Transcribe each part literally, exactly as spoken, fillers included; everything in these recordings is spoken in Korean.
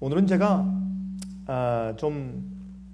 오늘은 제가 아, 좀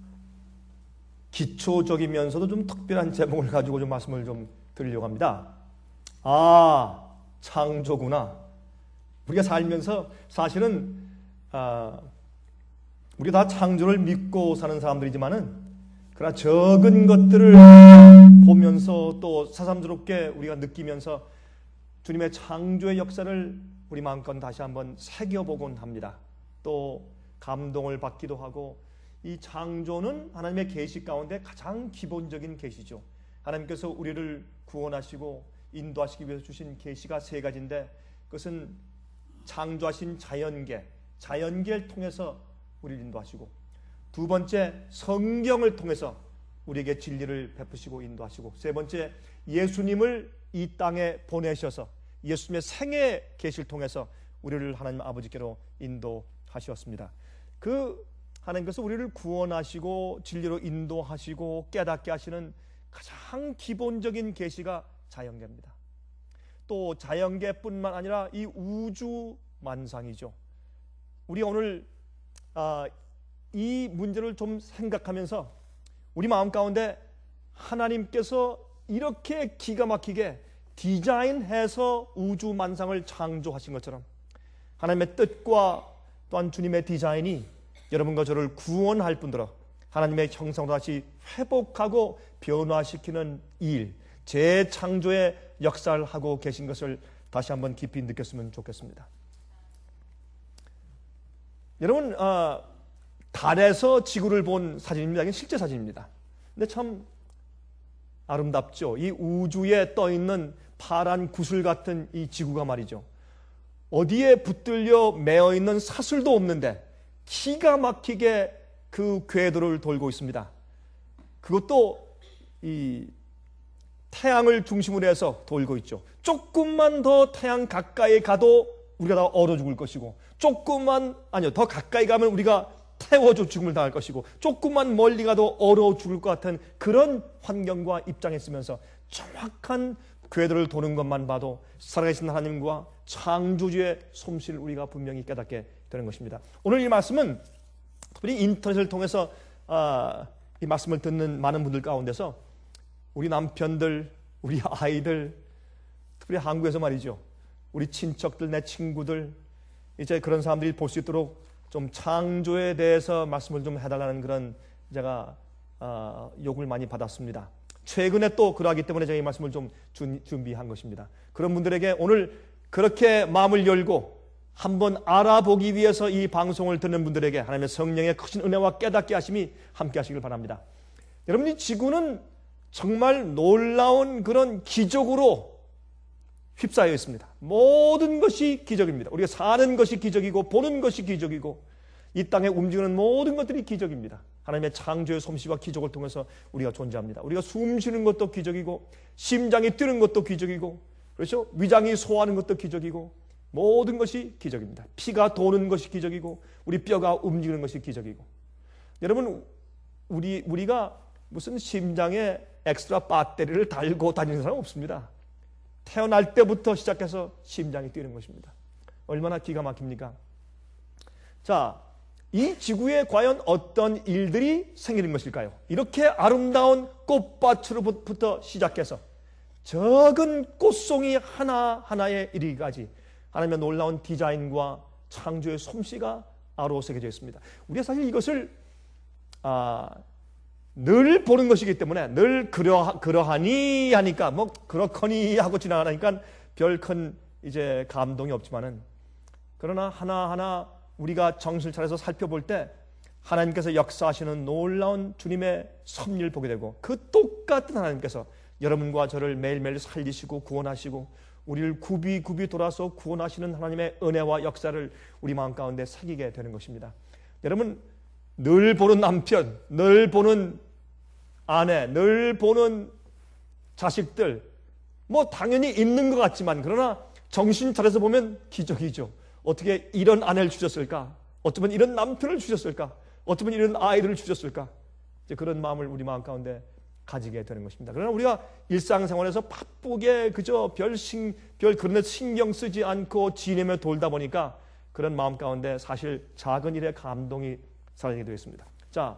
기초적이면서도 좀 특별한 제목을 가지고 좀 말씀을 좀 드리려고 합니다. 아, 창조구나. 우리가 살면서 사실은 아, 우리가 다 창조를 믿고 사는 사람들이지만은 그러나 적은 것들을 보면서 또 새삼스럽게 우리가 느끼면서 주님의 창조의 역사를 우리 마음껏 다시 한번 새겨보곤 합니다. 또 감동을 받기도 하고, 이 창조는 하나님의 계시 가운데 가장 기본적인 계시죠. 하나님께서 우리를 구원하시고 인도하시기 위해서 주신 계시가 세 가지인데, 그것은 창조하신 자연계, 자연계를 통해서 우리를 인도하시고, 두 번째 성경을 통해서 우리에게 진리를 베푸시고 인도하시고, 세 번째 예수님을 이 땅에 보내셔서 예수님의 생애 계시를 통해서 우리를 하나님 아버지께로 인도하셨습니다. 그 하나님께서 우리를 구원하시고 진리로 인도하시고 깨닫게 하시는 가장 기본적인 계시가 자연계입니다. 또 자연계뿐만 아니라 이 우주 만상이죠. 우리 오늘 아, 이 문제를 좀 생각하면서 우리 마음 가운데 하나님께서 이렇게 기가 막히게 디자인해서 우주 만상을 창조하신 것처럼 하나님의 뜻과 또한 주님의 디자인이 여러분과 저를 구원할 뿐더러 하나님의 형상으로 다시 회복하고 변화시키는 일, 재창조의 역사를 하고 계신 것을 다시 한번 깊이 느꼈으면 좋겠습니다. 여러분, 어, 달에서 지구를 본 사진입니다. 이게 실제 사진입니다. 근데 참 아름답죠. 이 우주에 떠있는 파란 구슬 같은 이 지구가 말이죠. 어디에 붙들려 매어 있는 사슬도 없는데 기가 막히게 그 궤도를 돌고 있습니다. 그것도 이 태양을 중심으로 해서 돌고 있죠. 조금만 더 태양 가까이 가도 우리가 다 얼어 죽을 것이고, 조금만 아니요 더 가까이 가면 우리가 태워져 죽음을 당할 것이고, 조금만 멀리 가도 얼어 죽을 것 같은 그런 환경과 입장에 있으면서 정확한 궤도를 도는 것만 봐도 살아계신 하나님과 창조주의 솜씨를 우리가 분명히 깨닫게 되는 것입니다. 오늘 이 말씀은 특별히 인터넷을 통해서 아, 이 말씀을 듣는 많은 분들 가운데서 우리 남편들, 우리 아이들, 특별히 한국에서 말이죠, 우리 친척들, 내 친구들, 이제 그런 사람들이 볼 수 있도록 좀 창조에 대해서 말씀을 좀 해달라는 그런 제가 어, 요구를 많이 받았습니다. 최근에 또 그러하기 때문에 제가 이 말씀을 좀 준, 준비한 것입니다. 그런 분들에게 오늘 그렇게 마음을 열고 한번 알아보기 위해서 이 방송을 듣는 분들에게 하나님의 성령의 크신 은혜와 깨닫게 하심이 함께 하시길 바랍니다. 여러분, 이 지구는 정말 놀라운 그런 기적으로 휩싸여 있습니다. 모든 것이 기적입니다. 우리가 사는 것이 기적이고 보는 것이 기적이고 이 땅에 움직이는 모든 것들이 기적입니다. 하나님의 창조의 솜씨와 기적을 통해서 우리가 존재합니다. 우리가 숨 쉬는 것도 기적이고, 심장이 뛰는 것도 기적이고, 그렇죠? 위장이 소화하는 것도 기적이고, 모든 것이 기적입니다. 피가 도는 것이 기적이고, 우리 뼈가 움직이는 것이 기적이고. 여러분, 우리, 우리가 무슨 심장에 엑스트라 배터리를 달고 다니는 사람 없습니다. 태어날 때부터 시작해서 심장이 뛰는 것입니다. 얼마나 기가 막힙니까? 자, 이 지구에 과연 어떤 일들이 생기는 것일까요? 이렇게 아름다운 꽃밭으로부터 시작해서 적은 꽃송이 하나하나에 이르기까지 하나님의 놀라운 디자인과 창조의 솜씨가 아로새겨져 있습니다. 우리가 사실 이것을 아, 늘 보는 것이기 때문에 늘 그러, 그러하니 하니까 뭐 그렇거니 하고 지나가니까 별 큰 이제 감동이 없지만은, 그러나 하나하나 우리가 정신을 차려서 살펴볼 때 하나님께서 역사하시는 놀라운 주님의 섭리를 보게 되고, 그 똑같은 하나님께서 여러분과 저를 매일매일 살리시고 구원하시고 우리를 굽이굽이 돌아서 구원하시는 하나님의 은혜와 역사를 우리 마음 가운데 새기게 되는 것입니다. 여러분, 늘 보는 남편, 늘 보는 아내, 늘 보는 자식들, 뭐 당연히 있는 것 같지만, 그러나 정신 차려서 보면 기적이죠. 어떻게 이런 아내를 주셨을까? 어쩌면 이런 남편을 주셨을까? 어쩌면 이런 아이들을 주셨을까? 이제 그런 마음을 우리 마음 가운데 가지게 되는 것입니다. 그러나 우리가 일상생활에서 바쁘게 그저 별, 신, 별 그런 데 신경 쓰지 않고 지내며 돌다 보니까 그런 마음 가운데 사실 작은 일에 감동이 사라지게 되었습니다. 자,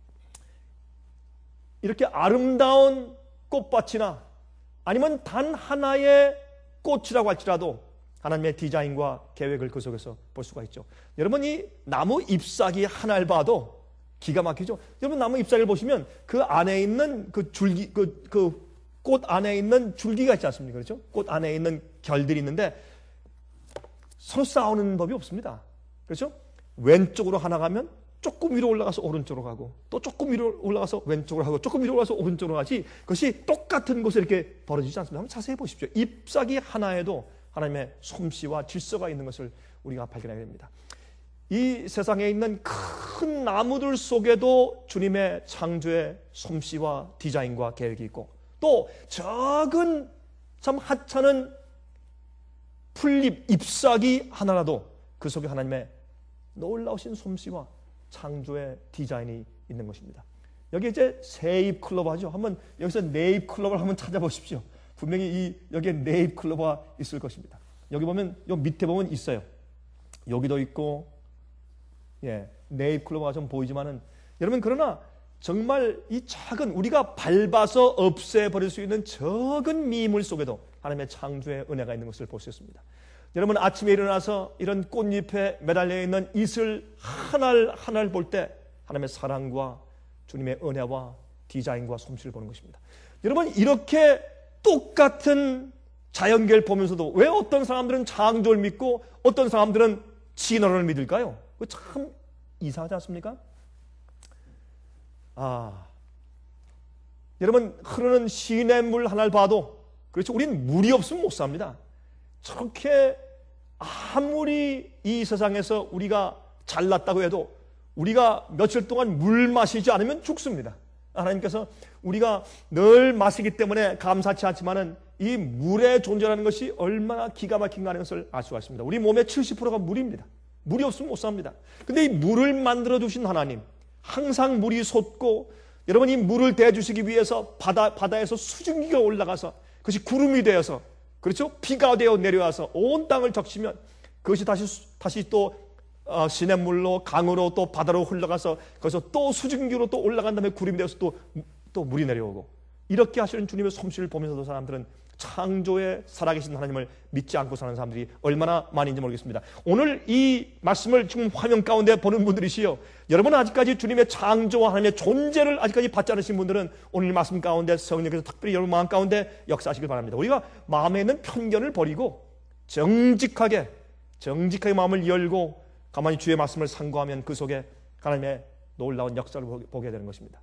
이렇게 아름다운 꽃밭이나 아니면 단 하나의 꽃이라고 할지라도 하나님의 디자인과 계획을 그 속에서 볼 수가 있죠. 여러분, 이 나무 잎사귀 하나를 봐도 기가 막히죠. 여러분, 나무 잎사귀를 보시면 그 안에 있는 그 줄기, 그, 그 꽃 안에 있는 줄기가 있지 않습니까? 그렇죠? 꽃 안에 있는 결들이 있는데 서로 싸우는 법이 없습니다. 그렇죠? 왼쪽으로 하나 가면 조금 위로 올라가서 오른쪽으로 가고, 또 조금 위로 올라가서 왼쪽으로 하고, 조금 위로 올라가서 오른쪽으로 가지, 그것이 똑같은 곳에 이렇게 벌어지지 않습니다. 한번 자세히 보십시오. 잎사귀 하나에도 하나님의 솜씨와 질서가 있는 것을 우리가 발견하게 됩니다. 이 세상에 있는 큰 나무들 속에도 주님의 창조의 솜씨와 디자인과 계획이 있고, 또 작은 참 하찮은 풀잎, 잎사귀 하나라도 그 속에 하나님의 놀라우신 솜씨와 창조의 디자인이 있는 것입니다. 여기 이제 새잎 클로버 하죠. 한번 여기서 네잎 클로버를 한번 찾아보십시오. 분명히 이 여기에 네잎 클로버가 있을 것입니다. 여기 보면 요 밑에 보면 있어요. 여기도 있고, 예, 네잎 클로버가 좀 보이지만은 여러분, 그러나 정말 이 작은, 우리가 밟아서 없애버릴 수 있는 적은 미물 속에도 하나님의 창조의 은혜가 있는 것을 볼 수 있습니다. 여러분, 아침에 일어나서 이런 꽃잎에 매달려 있는 이슬 하나를 하나를 볼 때 하나님의 사랑과 주님의 은혜와 디자인과 솜씨를 보는 것입니다. 여러분, 이렇게 똑같은 자연계를 보면서도 왜 어떤 사람들은 창조를 믿고 어떤 사람들은 진화론을 믿을까요? 그거 참 이상하지 않습니까? 아, 여러분, 흐르는 시냇물 하나를 봐도, 그렇죠, 우리는 물이 없으면 못 삽니다. 저렇게 아무리 이 세상에서 우리가 잘났다고 해도 우리가 며칠 동안 물 마시지 않으면 죽습니다. 하나님께서 우리가 늘 마시기 때문에 감사치 않지만은 이 물의 존재라는 것이 얼마나 기가 막힌가 하는 것을 알 수가 있습니다. 우리 몸의 칠십 퍼센트가 물입니다. 물이 없으면 못 삽니다. 근데 이 물을 만들어 주신 하나님, 항상 물이 솟고, 여러분, 이 물을 대주시기 위해서 바다, 바다에서 수증기가 올라가서 그것이 구름이 되어서, 그렇죠, 비가 되어 내려와서 온 땅을 적시면 그것이 다시 다시 또 어, 시냇물로, 강으로, 또 바다로 흘러가서 거기서 또 수증기로 또 올라간 다음에 구름이 되어서 또, 또 물이 내려오고, 이렇게 하시는 주님의 솜씨를 보면서도 사람들은 창조에 살아계신 하나님을 믿지 않고 사는 사람들이 얼마나 많은지 모르겠습니다. 오늘 이 말씀을 지금 화면 가운데 보는 분들이시요, 여러분 아직까지 주님의 창조와 하나님의 존재를 아직까지 받지 않으신 분들은 오늘 이 말씀 가운데 성령께서 특별히 여러분 마음 가운데 역사하시길 바랍니다. 우리가 마음에 있는 편견을 버리고 정직하게 정직하게 마음을 열고 가만히 주의 말씀을 상고하면 그 속에 하나님의 놀라운 역사를 보게 되는 것입니다.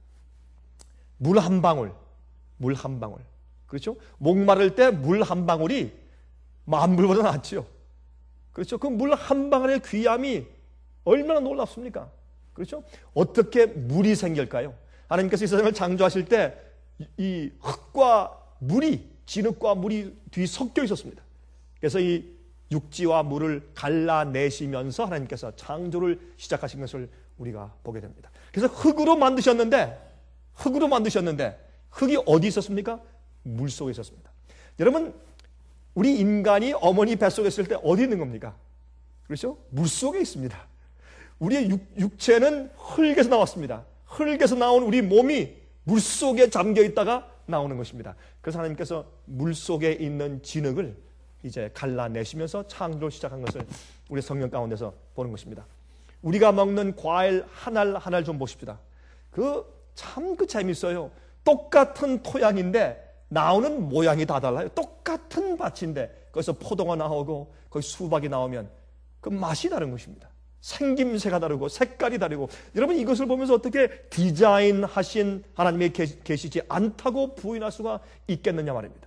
물 한 방울, 물 한 방울, 그렇죠? 목마를 때 물 한 방울이 만물보다 낫죠. 그렇죠? 그 물 한 방울의 귀함이 얼마나 놀랍습니까? 그렇죠? 어떻게 물이 생길까요? 하나님께서 이 세상을 창조하실 때 이 흙과 물이, 진흙과 물이 뒤섞여 있었습니다. 그래서 이 육지와 물을 갈라내시면서 하나님께서 창조를 시작하신 것을 우리가 보게 됩니다. 그래서 흙으로 만드셨는데, 흙으로 만드셨는데 흙이 어디 있었습니까? 물 속에 있었습니다. 여러분, 우리 인간이 어머니 뱃속에 있을 때 어디 있는 겁니까? 그렇죠? 물 속에 있습니다. 우리의 육, 육체는 흙에서 나왔습니다. 흙에서 나온 우리 몸이 물 속에 잠겨 있다가 나오는 것입니다. 그래서 하나님께서 물 속에 있는 진흙을 이제 갈라내시면서 창조를 시작한 것을 우리 성경 가운데서 보는 것입니다. 우리가 먹는 과일 하나를 하나를 좀 보십시다. 그 참 그 재밌어요. 똑같은 토양인데 나오는 모양이 다 달라요. 똑같은 밭인데 거기서 포도가 나오고 거기 수박이 나오면 그 맛이 다른 것입니다. 생김새가 다르고 색깔이 다르고, 여러분 이것을 보면서 어떻게 디자인하신 하나님이 계시지 않다고 부인할 수가 있겠느냐 말입니다.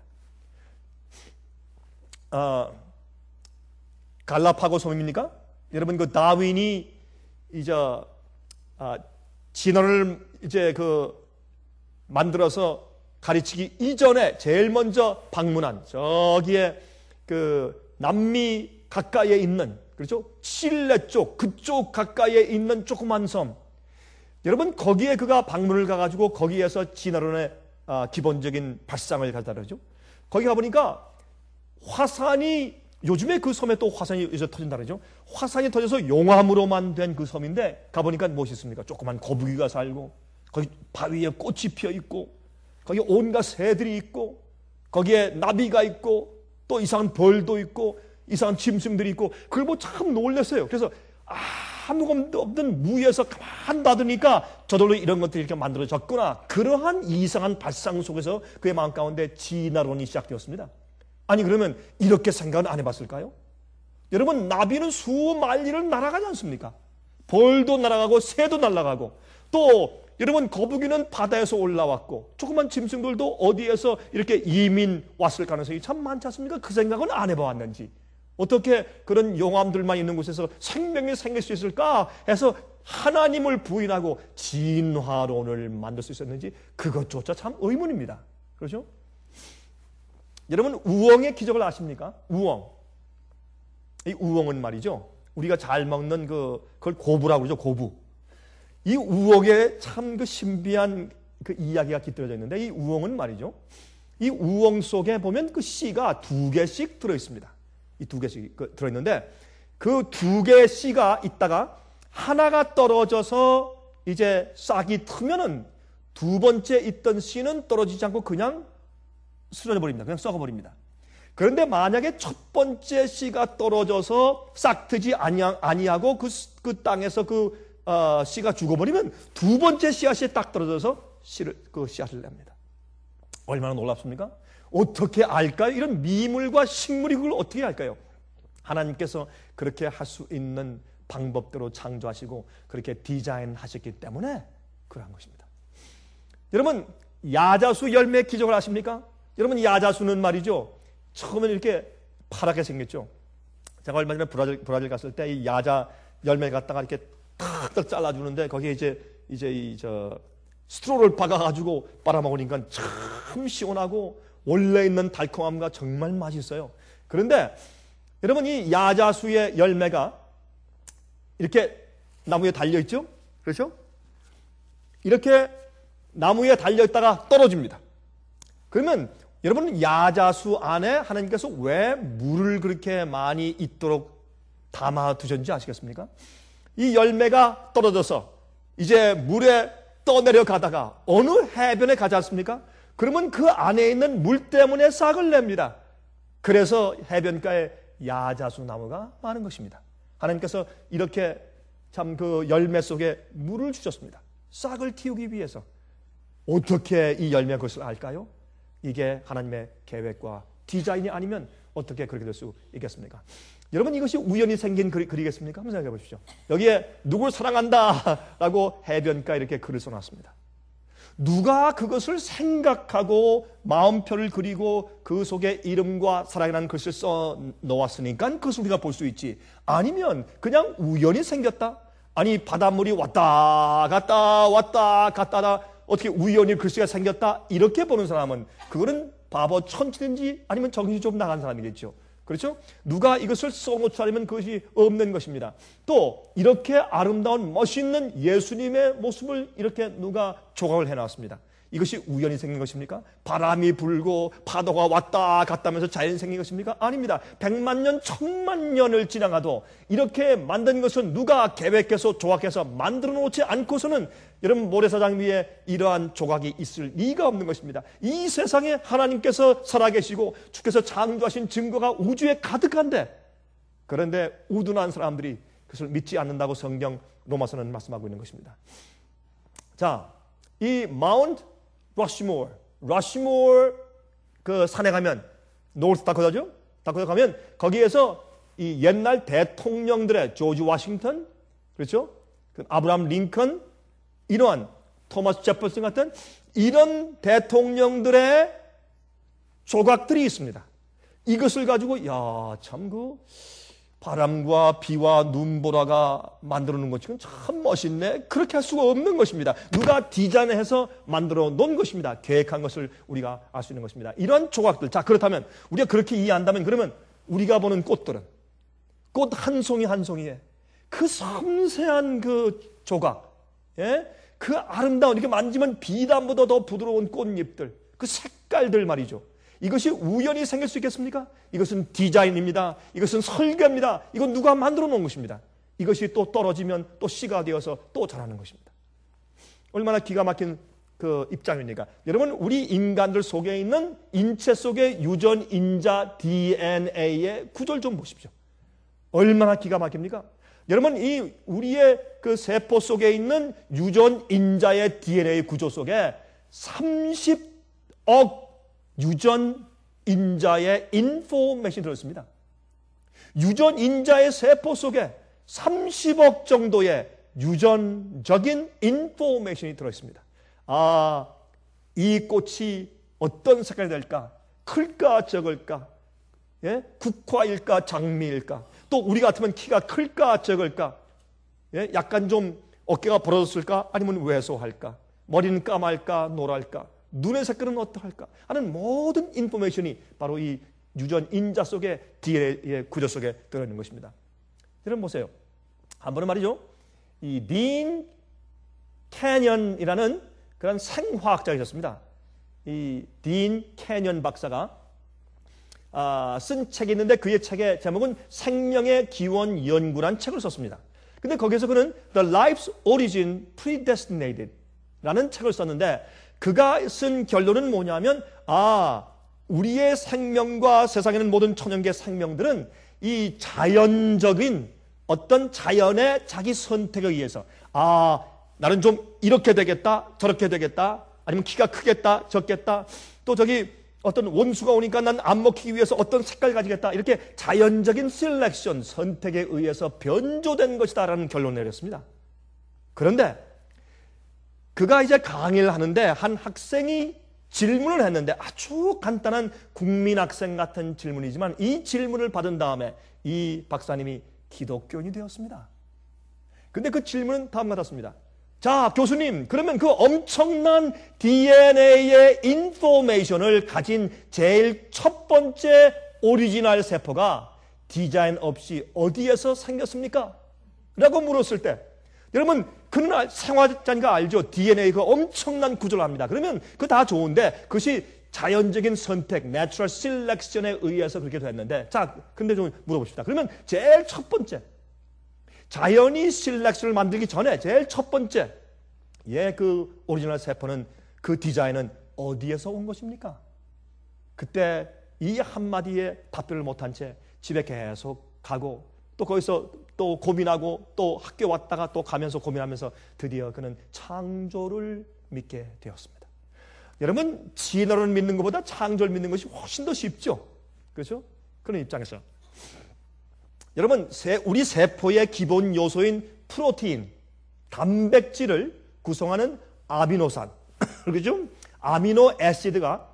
어, 갈라파고 섬입니까? 여러분 그 다윈이 이제 아, 진화를 이제 그 만들어서 가르치기 이전에 제일 먼저 방문한 저기에 그 남미 가까이에 있는, 그렇죠? 칠레 쪽, 그쪽 가까이에 있는 조그만 섬. 여러분 거기에 그가 방문을 가가지고 거기에서 진화론의 아, 기본적인 발상을 가다르죠. 거기 가보니까 화산이 요즘에 그 섬에 또 화산이 이제 터진다 그러죠. 화산이 터져서 용암으로만 된 그 섬인데 가보니까 무엇이 있습니까? 조그만 거북이가 살고, 거기 바위에 꽃이 피어 있고, 거기 온갖 새들이 있고, 거기에 나비가 있고, 또 이상한 벌도 있고, 이상한 짐승들이 있고, 그걸 보고 참 놀랐어요. 그래서 아무것도 없는 무에서 가만 놔두니까 저절로 이런 것들이 이렇게 만들어졌구나. 그러한 이상한 발상 속에서 그의 마음 가운데 진화론이 시작되었습니다. 아니 그러면 이렇게 생각은 안 해봤을까요? 여러분, 나비는 수만리를 날아가지 않습니까? 벌도 날아가고 새도 날아가고, 또 여러분 거북이는 바다에서 올라왔고, 조그만 짐승들도 어디에서 이렇게 이민 왔을 가능성이 참 많지 않습니까? 그 생각은 안 해봤는지, 어떻게 그런 용암들만 있는 곳에서 생명이 생길 수 있을까 해서 하나님을 부인하고 진화론을 만들 수 있었는지, 그것조차 참 의문입니다. 그렇죠? 여러분, 우엉의 기적을 아십니까? 우엉. 이 우엉은 말이죠, 우리가 잘 먹는 그, 그걸 고부라고 그러죠, 고부. 이 우엉에 참 그 신비한 그 이야기가 깃들어져 있는데, 이 우엉은 말이죠, 이 우엉 속에 보면 그 씨가 두 개씩 들어있습니다. 이 두 개씩 들어있는데, 그 두 개의 씨가 있다가 하나가 떨어져서 이제 싹이 트면은 두 번째 있던 씨는 떨어지지 않고 그냥 쓰러져 버립니다. 그냥 썩어버립니다. 그런데 만약에 첫 번째 씨가 떨어져서 싹 트지 아니하고 그, 그 땅에서 그 어, 씨가 죽어버리면 두 번째 씨앗이 딱 떨어져서 씨를, 그 씨앗을 냅니다. 얼마나 놀랍습니까? 어떻게 알까요? 이런 미물과 식물이 그걸 어떻게 알까요? 하나님께서 그렇게 할 수 있는 방법대로 창조하시고 그렇게 디자인하셨기 때문에 그러한 것입니다. 여러분, 야자수 열매 기적을 아십니까? 여러분, 야자수는 말이죠, 처음에는 이렇게 파랗게 생겼죠. 제가 얼마 전에 브라질, 브라질 갔을 때 이 야자 열매 갖다가 이렇게 탁탁 잘라주는데, 거기에 이제, 이제 이, 저, 스트로를 박아가지고 빨아먹으니까 참 시원하고 원래 있는 달콤함과 정말 맛있어요. 그런데 여러분, 이 야자수의 열매가 이렇게 나무에 달려있죠? 그렇죠? 이렇게 나무에 달려있다가 떨어집니다. 그러면 여러분, 야자수 안에 하나님께서 왜 물을 그렇게 많이 있도록 담아두셨는지 아시겠습니까? 이 열매가 떨어져서 이제 물에 떠내려 가다가 어느 해변에 가지 않습니까? 그러면 그 안에 있는 물 때문에 싹을 냅니다. 그래서 해변가에 야자수 나무가 많은 것입니다. 하나님께서 이렇게 참 그 열매 속에 물을 주셨습니다. 싹을 틔우기 위해서. 어떻게 이 열매 그것을 알까요? 이게 하나님의 계획과 디자인이 아니면 어떻게 그렇게 될 수 있겠습니까? 여러분, 이것이 우연히 생긴 글, 글이겠습니까? 한번 생각해 보십시오. 여기에 누굴 사랑한다 라고 해변가에 이렇게 글을 써놨습니다. 누가 그것을 생각하고 마음표를 그리고 그 속에 이름과 사랑이라는 글을 써 놓았으니까 그것을 우리가 볼 수 있지, 아니면 그냥 우연히 생겼다? 아니, 바닷물이 왔다 갔다 왔다 갔다 어떻게 우연히 글씨가 생겼다? 이렇게 보는 사람은 그거는 바보 천치든지 아니면 정신이 좀 나간 사람이겠죠. 그렇죠? 누가 이것을 써놓지 않으면 그것이 없는 것입니다. 또 이렇게 아름다운 멋있는 예수님의 모습을 이렇게 누가 조각을 해놨습니다. 이것이 우연히 생긴 것입니까? 바람이 불고 파도가 왔다 갔다 하면서 자연이 생긴 것입니까? 아닙니다. 백만 년, 천만 년을 지나가도 이렇게 만든 것은 누가 계획해서 조각해서 만들어 놓지 않고서는 여러분, 모래사장 위에 이러한 조각이 있을 리가 없는 것입니다. 이 세상에 하나님께서 살아계시고 주께서 창조하신 증거가 우주에 가득한데, 그런데 우둔한 사람들이 그것을 믿지 않는다고 성경 로마서는 말씀하고 있는 것입니다. 자, 이 마운트 러시모어, 러시모어 그 산에 가면, 노스 다코다죠? 다코다 가면 거기에서 이 옛날 대통령들의 조지 워싱턴, 그렇죠? 그 아브라함 링컨, 이러한 토마스 제퍼슨 같은 이런 대통령들의 조각들이 있습니다. 이것을 가지고 야, 참 그 바람과 비와 눈보라가 만들어 놓은 것처럼 참 멋있네. 그렇게 할 수가 없는 것입니다. 누가 디자인해서 만들어 놓은 것입니다. 계획한 것을 우리가 알 수 있는 것입니다. 이런 조각들. 자, 그렇다면 우리가 그렇게 이해한다면, 그러면 우리가 보는 꽃들은 꽃 한 송이 한 송이에 그 섬세한 그 조각, 예? 그 아름다운, 이렇게 만지면 비단보다 더 부드러운 꽃잎들, 그 색깔들 말이죠. 이것이 우연히 생길 수 있겠습니까? 이것은 디자인입니다. 이것은 설계입니다. 이건 누가 만들어 놓은 것입니다. 이것이 또 떨어지면 또 씨가 되어서 또 자라는 것입니다. 얼마나 기가 막힌 그 입장입니까? 여러분, 우리 인간들 속에 있는 인체 속의 유전인자 디엔에이의 구조를 좀 보십시오. 얼마나 기가 막힙니까? 여러분, 이 우리의 그 세포 속에 있는 유전인자의 디엔에이 구조 속에 삼십억 유전인자의 인포메이션이 들어있습니다. 유전인자의 세포 속에 삼십억 정도의 유전적인 인포메이션이 들어있습니다. 아, 이 꽃이 어떤 색깔이 될까? 클까 적을까? 예? 국화일까 장미일까? 또 우리 같으면 키가 클까 적을까? 예? 약간 좀 어깨가 벌어졌을까? 아니면 왜소할까? 머리는 까말까 노랄까? 눈의 색깔은 어떠할까? 하는 모든 인포메이션이 바로 이 유전인자 속의 디엔에이의 구조 속에 들어있는 것입니다. 여러분 보세요. 한 번은 말이죠. 이 딘 캐년이라는 그런 생화학자가 있었습니다. 이 딘 캐년 박사가 아, 쓴 책이 있는데 그의 책의 제목은 생명의 기원 연구라는 책을 썼습니다. 근데 거기서 그는 The Life's Origin Predestinated 라는 책을 썼는데 그가 쓴 결론은 뭐냐면 아, 우리의 생명과 세상에는 모든 천연계 생명들은 이 자연적인 어떤 자연의 자기 선택에 의해서 아, 나는 좀 이렇게 되겠다, 저렇게 되겠다, 아니면 키가 크겠다, 적겠다, 또 저기 어떤 원수가 오니까 난 안 먹히기 위해서 어떤 색깔 가지겠다, 이렇게 자연적인 셀렉션, 선택에 의해서 변조된 것이다라는 결론을 내렸습니다. 그런데 그가 이제 강의를 하는데 한 학생이 질문을 했는데 아주 간단한 국민학생 같은 질문이지만 이 질문을 받은 다음에 이 박사님이 기독교인이 되었습니다. 근데 그 질문은 다음과 같습니다. 자, 교수님, 그러면 그 엄청난 디엔에이의 인포메이션을 가진 제일 첫 번째 오리지널 세포가 디자인 없이 어디에서 생겼습니까? 라고 물었을 때 여러분, 그는 생화자니까 알죠. 디엔에이 그 엄청난 구조를 합니다. 그러면 그거 다 좋은데 그것이 자연적인 선택, 내추럴 셀렉션에 의해서 그렇게 됐는데 자, 근데 좀 물어봅시다. 그러면 제일 첫 번째 자연이 셀렉션을 만들기 전에 제일 첫 번째 예, 그 오리지널 세포는 그 디자인은 어디에서 온 것입니까? 그때 이 한마디에 답변을 못한 채 집에 계속 가고 또 거기서 또 고민하고 또 학교 왔다가 또 가면서 고민하면서 드디어 그는 창조를 믿게 되었습니다. 여러분, 진화를 믿는 것보다 창조를 믿는 것이 훨씬 더 쉽죠. 그렇죠? 그런 입장에서 여러분, 우리 세포의 기본 요소인 프로테인, 단백질을 구성하는 아미노산, 그렇죠? 아미노 애시드가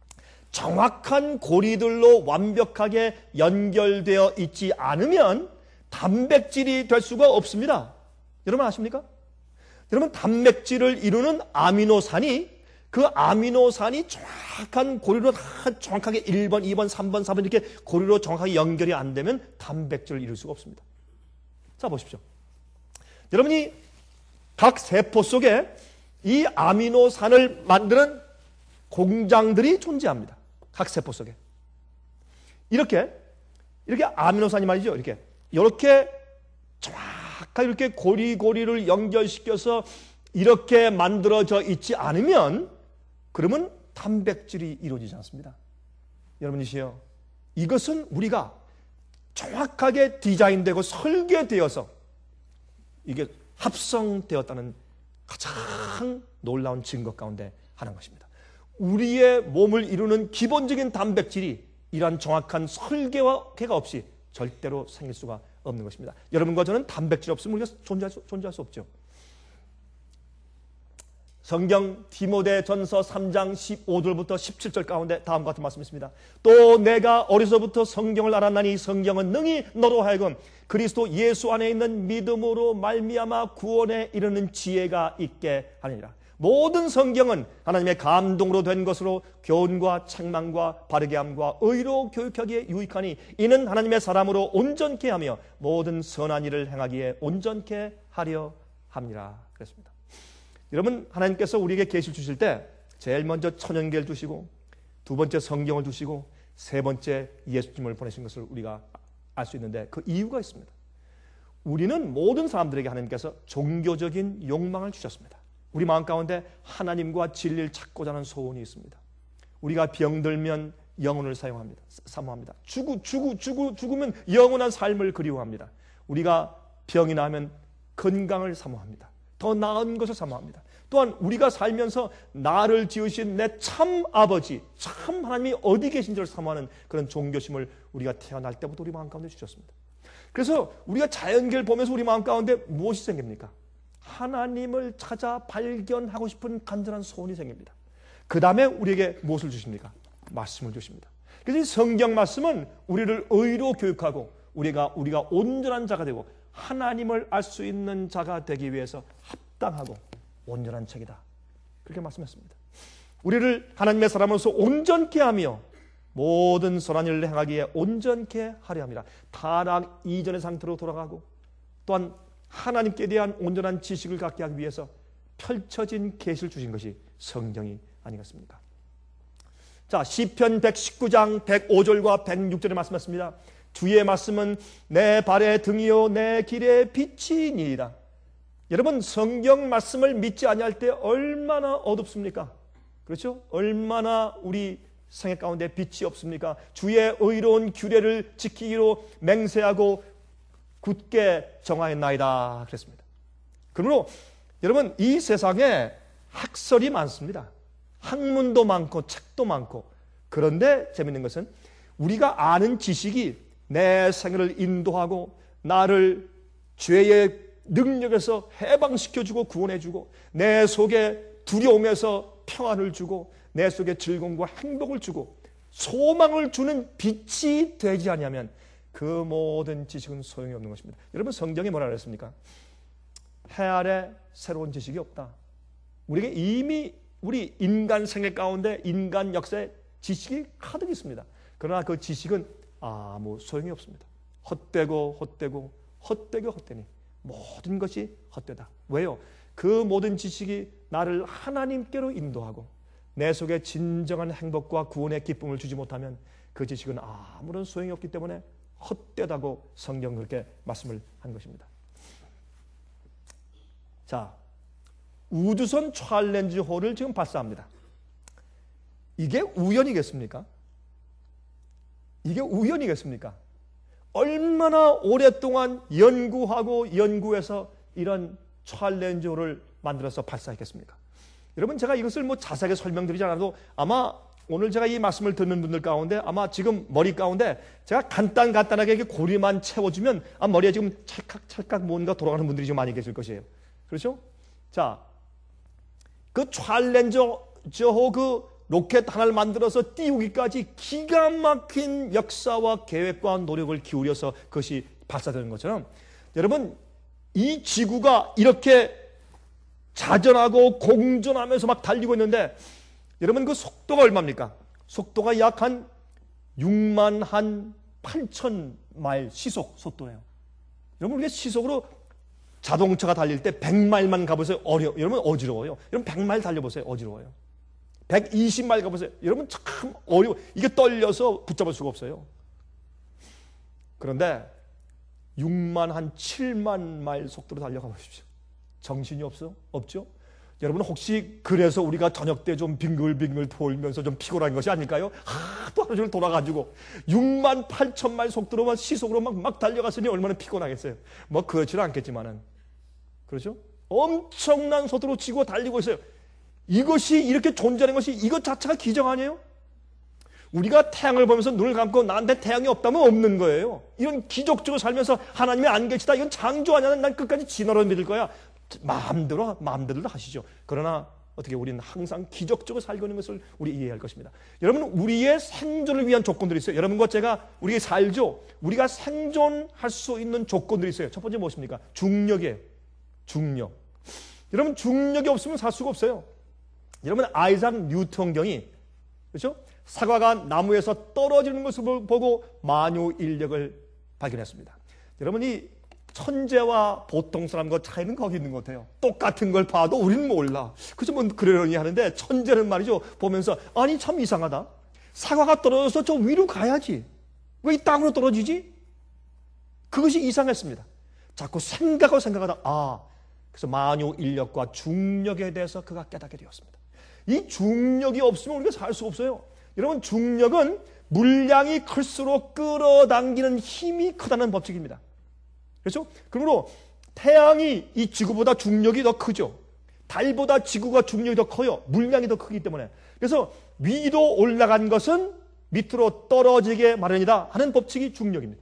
정확한 고리들로 완벽하게 연결되어 있지 않으면 단백질이 될 수가 없습니다. 여러분 아십니까? 여러분, 단백질을 이루는 아미노산이 그 아미노산이 정확한 고리로 정확하게 일 번, 이 번, 삼 번, 사 번 이렇게 고리로 정확하게 연결이 안 되면 단백질을 이룰 수가 없습니다. 자, 보십시오. 여러분이 각 세포 속에 이 아미노산을 만드는 공장들이 존재합니다. 각 세포 속에. 이렇게, 이렇게 아미노산이 말이죠. 이렇게, 이렇게 정확하게 이렇게 고리고리를 연결시켜서 이렇게 만들어져 있지 않으면 그러면 단백질이 이루어지지 않습니다. 여러분이시여, 이것은 우리가 정확하게 디자인되고 설계되어서 이게 합성되었다는 가장 놀라운 증거 가운데 하나인 것입니다. 우리의 몸을 이루는 기본적인 단백질이 이러한 정확한 설계와 계가 없이 절대로 생길 수가 없는 것입니다. 여러분과 저는 단백질 없으면 우리가 존재할 수, 존재할 수 없죠. 성경 디모데전서 삼 장 십오 절부터 십칠 절 가운데 다음과 같은 말씀이 있습니다. 또 내가 어려서부터 성경을 알았나니 성경은 능히 너로 하여금 그리스도 예수 안에 있는 믿음으로 말미암아 구원에 이르는 지혜가 있게 하느니라. 모든 성경은 하나님의 감동으로 된 것으로 교훈과 책망과 바르게 함과 의로 교육하기에 유익하니 이는 하나님의 사람으로 온전케 하며 모든 선한 일을 행하기에 온전케 하려 함이라. 그랬습니다. 여러분, 하나님께서 우리에게 계시를 주실 때 제일 먼저 천연계를 주시고 두 번째 성경을 주시고 세 번째 예수님을 보내신 것을 우리가 알 수 있는데 그 이유가 있습니다. 우리는 모든 사람들에게 하나님께서 종교적인 욕망을 주셨습니다. 우리 마음 가운데 하나님과 진리를 찾고자 하는 소원이 있습니다. 우리가 병들면 영혼을 사용합니다. 사모합니다. 죽우, 죽우, 죽우, 죽으면 영원한 삶을 그리워합니다. 우리가 병이 나면 건강을 사모합니다. 더 나은 것을 사모합니다. 또한 우리가 살면서 나를 지으신 내 참 아버지, 참 하나님이 어디 계신지를 사모하는 그런 종교심을 우리가 태어날 때부터 우리 마음 가운데 주셨습니다. 그래서 우리가 자연계를 보면서 우리 마음 가운데 무엇이 생깁니까? 하나님을 찾아 발견하고 싶은 간절한 소원이 생깁니다. 그 다음에 우리에게 무엇을 주십니까? 말씀을 주십니다. 그래서 이 성경 말씀은 우리를 의로 교육하고 우리가 우리가 온전한 자가 되고 하나님을 알 수 있는 자가 되기 위해서 합당하고 온전한 책이다. 그렇게 말씀했습니다. 우리를 하나님의 사람으로서 온전케 하며 모든 선한 일을 행하기에 온전케 하려 합니다. 타락 이전의 상태로 돌아가고 또한 하나님께 대한 온전한 지식을 갖게 하기 위해서 펼쳐진 계시를 주신 것이 성경이 아니겠습니까? 자, 시편 백십구 장 백오 절과 백육 절에 말씀했습니다. 주의 말씀은 내 발의 등이요 내 길의 빛이니이다. 여러분, 성경 말씀을 믿지 아니할 때 얼마나 어둡습니까? 그렇죠? 얼마나 우리 생애 가운데 빛이 없습니까? 주의 의로운 규례를 지키기로 맹세하고 굳게 정하였나이다 그랬습니다. 그러므로 여러분, 이 세상에 학설이 많습니다. 학문도 많고 책도 많고. 그런데 재밌는 것은 우리가 아는 지식이 내 생애를 인도하고 나를 죄의 능력에서 해방시켜주고 구원해주고 내 속에 두려움에서 평안을 주고 내 속에 즐거움과 행복을 주고 소망을 주는 빛이 되지 않으면 그 모든 지식은 소용이 없는 것입니다. 여러분, 성경에 뭐라 그랬습니까? 해 아래 새로운 지식이 없다. 우리에게 이미 우리 인간 생애 가운데 인간 역사에 지식이 가득 있습니다. 그러나 그 지식은 아무 소용이 없습니다. 헛되고 헛되고 헛되고 헛되니 모든 것이 헛되다. 왜요? 그 모든 지식이 나를 하나님께로 인도하고 내 속에 진정한 행복과 구원의 기쁨을 주지 못하면 그 지식은 아무런 소용이 없기 때문에 헛되다고 성경은 그렇게 말씀을 한 것입니다. 자, 우주선 챌린지호를 지금 발사합니다. 이게 우연이겠습니까? 이게 우연이겠습니까? 얼마나 오랫동안 연구하고 연구해서 이런 챌린지호를 만들어서 발사했겠습니까? 여러분, 제가 이것을 뭐 자세하게 설명드리지 않아도 아마 오늘 제가 이 말씀을 듣는 분들 가운데 아마 지금 머리 가운데 제가 간단 간단하게 이렇게 고리만 채워주면 아, 머리에 지금 찰칵찰칵 뭔가 돌아가는 분들이 좀 많이 계실 것이에요. 그렇죠? 자, 그 챌린저호 그 로켓 하나를 만들어서 띄우기까지 기가 막힌 역사와 계획과 노력을 기울여서 그것이 발사되는 것처럼 여러분, 이 지구가 이렇게 자전하고 공전하면서 막 달리고 있는데 여러분, 그 속도가 얼마입니까? 속도가 약 한 육만 한 팔천 마일 시속 속도예요. 여러분, 우리가 시속으로 자동차가 달릴 때 백 마일만 가보세요. 어려, 여러분 어지러워요. 여러분 백 마일 달려보세요. 어지러워요. 백이십 마일 가보세요. 여러분 참 어려워. 이게 떨려서 붙잡을 수가 없어요. 그런데 육만 한 칠만 마일 속도로 달려가 보십시오. 정신이 없어? 없죠? 여러분, 혹시 그래서 우리가 저녁 때 좀 빙글빙글 돌면서 좀 피곤한 것이 아닐까요? 하도 하루 종일 돌아가지고 육만 팔천 마일 속도로만 시속으로 막, 막 달려갔으니 얼마나 피곤하겠어요. 뭐 그렇지는 않겠지만은, 그렇죠? 엄청난 속도로 치고 달리고 있어요. 이것이 이렇게 존재하는 것이 이것 자체가 기적 아니에요? 우리가 태양을 보면서 눈을 감고 나한테 태양이 없다면 없는 거예요. 이런 기적적으로 살면서 하나님이 안 계시다, 이건 창조 아니야. 난 끝까지 진화로 믿을 거야. 마음대로 마음대로 하시죠. 그러나 어떻게 우리는 항상 기적적으로 살고 있는 것을 우리 이해할 것입니다. 여러분, 우리의 생존을 위한 조건들이 있어요. 여러분과 제가 우리가 살죠. 우리가 생존할 수 있는 조건들이 있어요. 첫 번째 무엇입니까? 중력이에요. 중력. 여러분, 중력이 없으면 살 수가 없어요. 여러분, 아이작 뉴턴경이, 그렇죠? 사과가 나무에서 떨어지는 것을 보고 만유인력을 발견했습니다. 여러분이 천재와 보통 사람과 차이는 거기 있는 것 같아요. 똑같은 걸 봐도 우리는 몰라. 그래서 뭐 그러려니 하는데 천재는 말이죠. 보면서 아니 참 이상하다. 사과가 떨어져서 저 위로 가야지. 왜 이 땅으로 떨어지지? 그것이 이상했습니다. 자꾸 생각하고 생각하다 아, 그래서 만유 인력과 중력에 대해서 그가 깨닫게 되었습니다. 이 중력이 없으면 우리가 살 수 없어요. 여러분, 중력은 물량이 클수록 끌어당기는 힘이 크다는 법칙입니다. 그렇죠? 그러므로 태양이 이 지구보다 중력이 더 크죠. 달보다 지구가 중력이 더 커요. 물량이 더 크기 때문에. 그래서 위로 올라간 것은 밑으로 떨어지게 마련이다 하는 법칙이 중력입니다.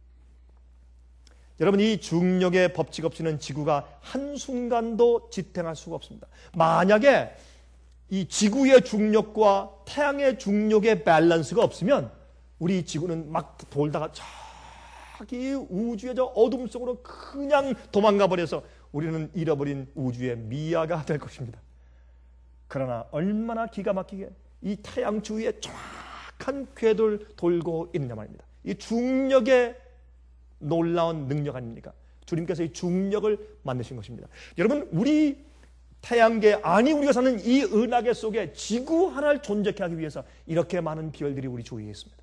여러분, 이 중력의 법칙 없이는 지구가 한순간도 지탱할 수가 없습니다. 만약에 이 지구의 중력과 태양의 중력의 밸런스가 없으면 우리 지구는 막 돌다가 저기 우주의 저 어둠 속으로 그냥 도망가 버려서 우리는 잃어버린 우주의 미아가 될 것입니다. 그러나 얼마나 기가 막히게 이 태양 주위에 정확한 궤도를 돌고 있느냐 말입니다. 이 중력의 놀라운 능력 아닙니까? 주님께서 이 중력을 만드신 것입니다. 여러분, 우리 태양계, 아니 우리가 사는 이 은하계 속에 지구 하나를 존재케 하기 위해서 이렇게 많은 별들이 우리 주위에 있습니다.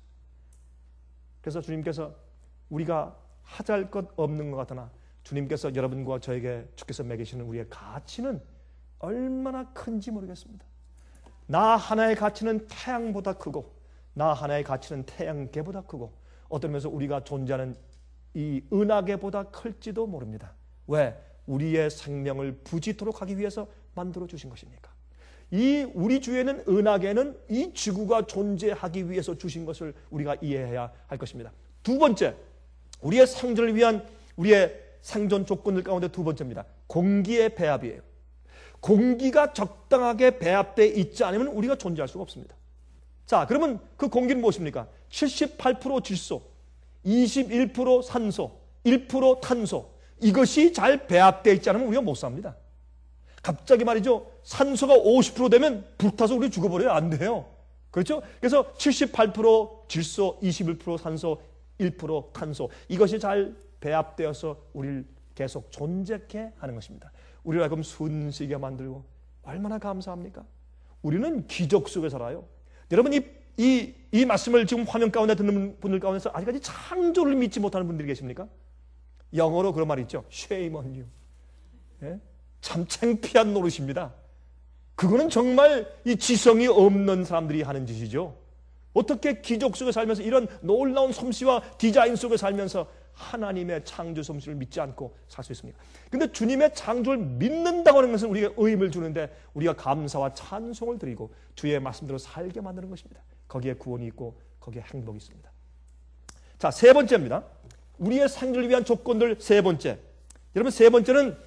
그래서 주님께서 우리가 하잘 것 없는 것 같으나 주님께서 여러분과 저에게 주께서 매기시는 우리의 가치는 얼마나 큰지 모르겠습니다. 나 하나의 가치는 태양보다 크고 나 하나의 가치는 태양계보다 크고 어떤 면에서 우리가 존재하는 이 은하계보다 클지도 모릅니다. 왜? 우리의 생명을 부지토록 하기 위해서 만들어 주신 것입니까? 이 우리 주위에는 은하계는 이 지구가 존재하기 위해서 주신 것을 우리가 이해해야 할 것입니다. 두 번째, 우리의 생존을 위한 우리의 생존 조건들 가운데 두 번째입니다. 공기의 배합이에요. 공기가 적당하게 배합되어 있지 않으면 우리가 존재할 수가 없습니다. 자, 그러면 그 공기는 무엇입니까? 칠십팔 퍼센트 질소, 이십일 퍼센트 산소, 일 퍼센트 탄소. 이것이 잘 배합되어 있지 않으면 우리가 못 삽니다. 갑자기 말이죠. 산소가 오십 퍼센트 되면 불타서 우리 죽어버려요. 안 돼요. 그렇죠? 그래서 칠십팔 퍼센트 질소, 이십일 퍼센트 산소, 일 퍼센트 탄소. 이것이 잘 배합되어서 우리를 계속 존재케 하는 것입니다. 우리를 하여금 순수하게 만들고 얼마나 감사합니까? 우리는 기적 속에 살아요. 여러분, 이, 이, 이 말씀을 지금 화면 가운데 듣는 분들 가운데서 아직까지 창조를 믿지 못하는 분들이 계십니까? 영어로 그런 말이 있죠. Shame on you. 예? 참 창피한 노릇입니다. 그거는 정말 이 지성이 없는 사람들이 하는 짓이죠. 어떻게 기적 속에 살면서 이런 놀라운 솜씨와 디자인 속에 살면서 하나님의 창조 솜씨를 믿지 않고 살 수 있습니까? 그런데 주님의 창조를 믿는다고 하는 것은 우리가 의미를 주는데 우리가 감사와 찬송을 드리고 주의 말씀대로 살게 만드는 것입니다. 거기에 구원이 있고 거기에 행복이 있습니다. 자, 세 번째입니다. 우리의 생존을 위한 조건들 세 번째. 여러분, 세 번째는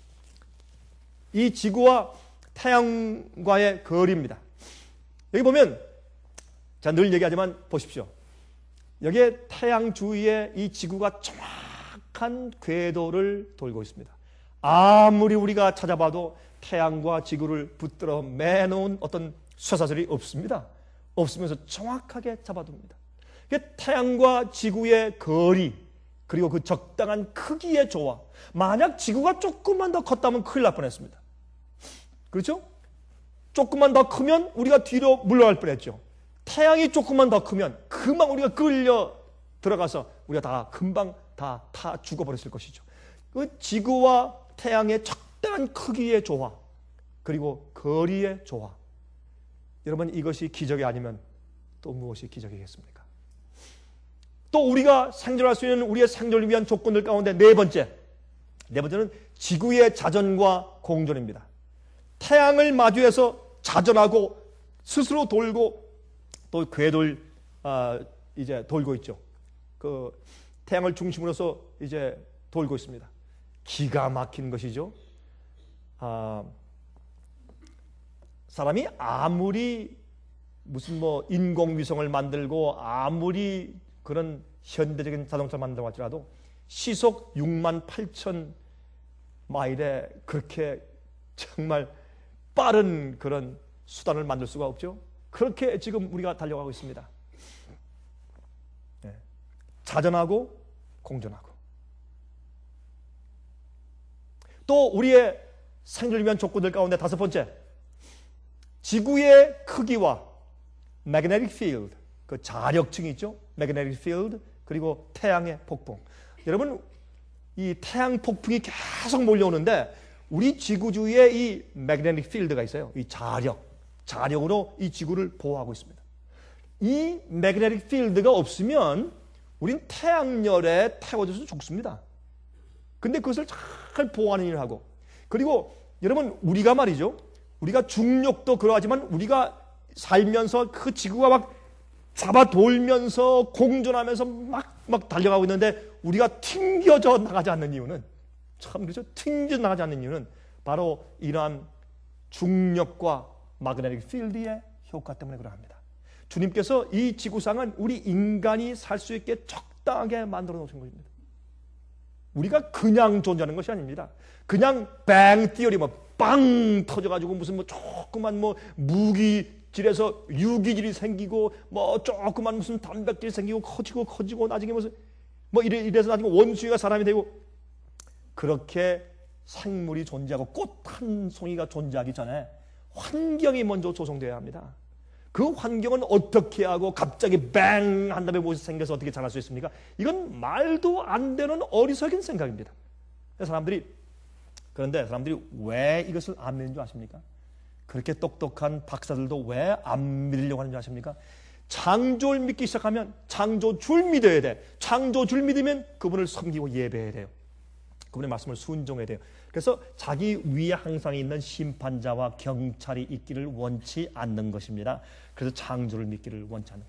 이 지구와 태양과의 거리입니다. 여기 보면 자, 늘 얘기하지만 보십시오. 여기에 태양 주위에 이 지구가 정확한 궤도를 돌고 있습니다. 아무리 우리가 찾아봐도 태양과 지구를 붙들어 매놓은 어떤 쇠사슬이 없습니다. 없으면서 정확하게 잡아둡니다. 태양과 지구의 거리, 그리고 그 적당한 크기의 조화. 만약 지구가 조금만 더 컸다면 큰일 날 뻔했습니다. 그렇죠? 조금만 더 크면 우리가 뒤로 물러갈 뻔했죠. 태양이 조금만 더 크면 금방 우리가 끌려 들어가서 우리가 다 금방 다 타 죽어버렸을 것이죠. 그 지구와 태양의 적당한 크기의 조화, 그리고 거리의 조화. 여러분, 이것이 기적이 아니면 또 무엇이 기적이겠습니까? 또 우리가 생존할 수 있는 우리의 생존을 위한 조건들 가운데 네 번째. 네 번째는 지구의 자전과 공존입니다. 태양을 마주해서 자전하고 스스로 돌고 또 궤도를 아, 이제 돌고 있죠. 그 태양을 중심으로서 이제 돌고 있습니다. 기가 막힌 것이죠. 아, 사람이 아무리 무슨 뭐 인공위성을 만들고 아무리 그런 현대적인 자동차를 만들어 할지라도 시속 육만 팔천 마일에 그렇게 정말 빠른 그런 수단을 만들 수가 없죠. 그렇게 지금 우리가 달려가고 있습니다. 네. 자전하고 공존하고. 또 우리의 생존을 위한 조건들 가운데 다섯 번째, 지구의 크기와 magnetic field, 그 자력층이 있죠. magnetic field, 그리고 태양의 폭풍. 여러분, 이 태양 폭풍이 계속 몰려오는데 우리 지구 주위에 이 magnetic field가 있어요. 이 자력, 자력으로 이 지구를 보호하고 있습니다. 이 magnetic field가 없으면 우린 태양열에 태워져서 죽습니다. 근데 그것을 잘 보호하는 일을 하고, 그리고 여러분, 우리가 말이죠, 우리가 중력도 그러하지만 우리가 살면서 그 지구가 막 잡아 돌면서 공존하면서 막, 막 달려가고 있는데 우리가 튕겨져 나가지 않는 이유는, 참 그렇죠, 튕겨 나가지 않는 이유는 바로 이러한 중력과 마그네틱 필드의 효과 때문에 그러합니다. 주님께서 이 지구상은 우리 인간이 살 수 있게 적당하게 만들어 놓으신 것입니다. 우리가 그냥 존재하는 것이 아닙니다. 그냥 뱅 띠어리 뭐 빵 터져가지고 무슨 뭐 조그만 뭐 무기질에서 유기질이 생기고 뭐 조그만 무슨 단백질이 생기고 커지고 커지고 나중에 무슨 뭐 이래, 이래서 나중에 원숭이가 사람이 되고, 그렇게 생물이 존재하고 꽃 한 송이가 존재하기 전에 환경이 먼저 조성되어야 합니다. 그 환경은 어떻게 하고 갑자기 뱅 한 다음에 무엇이 생겨서 어떻게 자랄 수 있습니까? 이건 말도 안 되는 어리석은 생각입니다. 사람들이, 그런데 사람들이 왜 이것을 안 믿는 줄 아십니까? 그렇게 똑똑한 박사들도 왜 안 믿으려고 하는 줄 아십니까? 창조를 믿기 시작하면 창조주를 믿어야 돼. 창조주를 믿으면 그분을 섬기고 예배해야 돼요. 그분의 말씀을 순종해야 돼요. 그래서 자기 위에 항상 있는 심판자와 경찰이 있기를 원치 않는 것입니다. 그래서 창조를 믿기를 원치 않는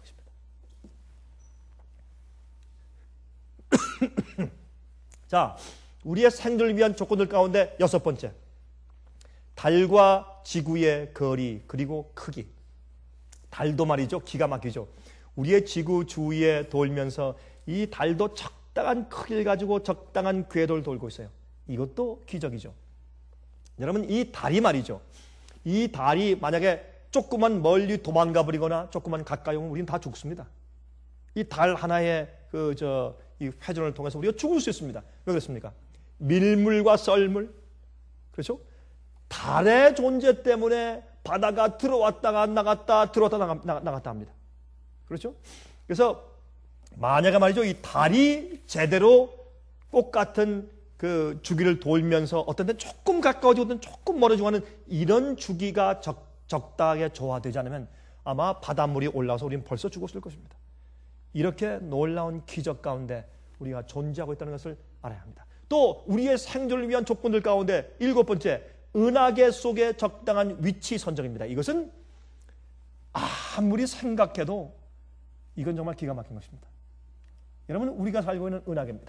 것입니다. 자, 우리의 생존을 위한 조건들 가운데 여섯 번째, 달과 지구의 거리 그리고 크기. 달도 말이죠, 기가 막히죠. 우리의 지구 주위에 돌면서 이 달도 적당한 크기를 가지고 적당한 궤도를 돌고 있어요. 이것도 기적이죠. 여러분, 이 달이 말이죠, 이 달이 만약에 조금만 멀리 도망가 버리거나 조금만 가까이 오면 우리는 다 죽습니다. 이 달 하나의 그 저 이 회전을 통해서 우리가 죽을 수 있습니다. 왜 그렇습니까? 밀물과 썰물, 그렇죠? 달의 존재 때문에 바다가 들어왔다가 나갔다 들어왔다 나가, 나갔다 합니다. 그렇죠? 그래서 만약에 말이죠, 이 달이 제대로 똑같은 그 주기를 돌면서 어떤 때 조금 가까워지고 어떤 조금 멀어지고 하는 이런 주기가 적, 적당하게 조화되지 않으면 아마 바닷물이 올라와서 우리는 벌써 죽었을 것입니다. 이렇게 놀라운 기적 가운데 우리가 존재하고 있다는 것을 알아야 합니다. 또 우리의 생존을 위한 조건들 가운데 일곱 번째, 은하계 속의 적당한 위치 선정입니다. 이것은 아무리 생각해도 이건 정말 기가 막힌 것입니다. 여러분, 우리가 살고 있는 은하계입니다.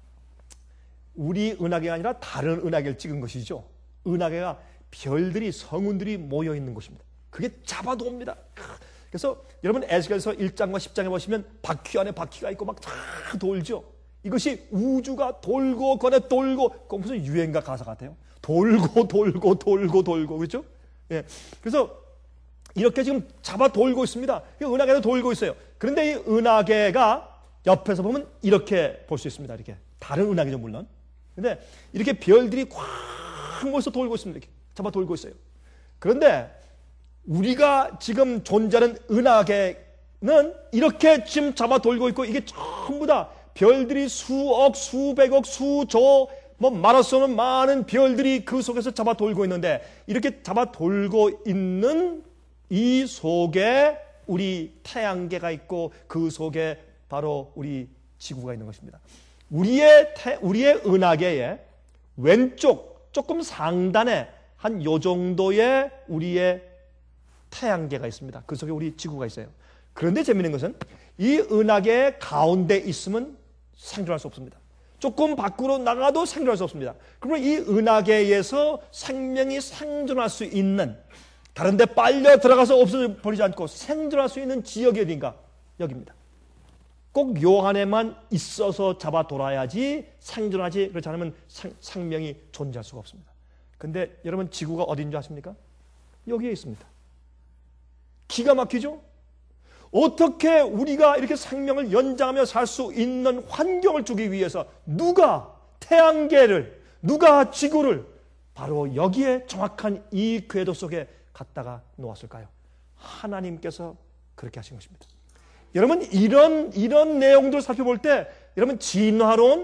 우리 은하계가 아니라 다른 은하계를 찍은 것이죠. 은하계가 별들이, 성운들이 모여 있는 곳입니다. 그게 잡아도옵니다. 그래서 여러분, 에스겔서 일 장과 십 장에 보시면 바퀴 안에 바퀴가 있고 막 다 돌죠. 이것이 우주가 돌고 거네 돌고, 그 무슨 유행가 가사 같아요. 돌고 돌고 돌고 돌고, 그렇죠? 예. 그래서 이렇게 지금 잡아 돌고 있습니다. 은하계도 돌고 있어요. 그런데 이 은하계가 옆에서 보면 이렇게 볼 수 있습니다. 이렇게 다른 은하계죠, 물론. 근데 이렇게 별들이 꽉 모여서 돌고 있습니다. 이렇게 잡아 돌고 있어요. 그런데 우리가 지금 존재하는 은하계는 이렇게 지금 잡아 돌고 있고, 이게 전부 다 별들이 수억, 수백억, 수조, 뭐 말할 수 없는 많은 별들이 그 속에서 잡아 돌고 있는데, 이렇게 잡아 돌고 있는 이 속에 우리 태양계가 있고 그 속에 바로 우리 지구가 있는 것입니다. 우리의 태, 우리의 은하계의 왼쪽 조금 상단에 한 요 정도의 우리의 태양계가 있습니다. 그 속에 우리 지구가 있어요. 그런데 재미있는 것은 이 은하계 가운데 있으면 생존할 수 없습니다. 조금 밖으로 나가도 생존할 수 없습니다. 그러면 이 은하계에서 생명이 생존할 수 있는, 다른 데 빨려 들어가서 없어버리지 않고 생존할 수 있는 지역이 어딘가? 여기입니다. 꼭 요 안에만 있어서 잡아 돌아야지 생존하지, 그렇지 않으면 생, 생명이 존재할 수가 없습니다. 근데 여러분, 지구가 어딘 줄 아십니까? 여기에 있습니다. 기가 막히죠? 어떻게 우리가 이렇게 생명을 연장하며 살 수 있는 환경을 주기 위해서 누가 태양계를, 누가 지구를 바로 여기에 정확한 이 궤도 속에 갖다가 놓았을까요? 하나님께서 그렇게 하신 것입니다. 여러분, 이런 이런 내용들을 살펴볼 때 여러분, 진화론,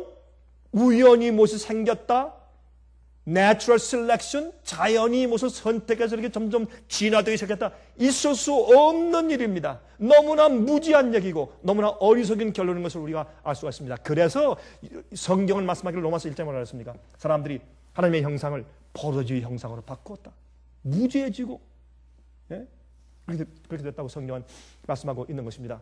우연히 무엇이 생겼다, natural selection, 자연이 무엇을 선택해서 이렇게 점점 진화되기 시작했다, 있을 수 없는 일입니다. 너무나 무지한 얘기고 너무나 어리석은 결론인 것을 우리가 알 수가 있습니다. 그래서 성경은 말씀하기를 로마서 일 장에 뭐라 했습니까? 사람들이 하나님의 형상을 버러지의 형상으로 바꾸었다. 무지해지고, 예? 그렇게 됐다고 성경은 말씀하고 있는 것입니다.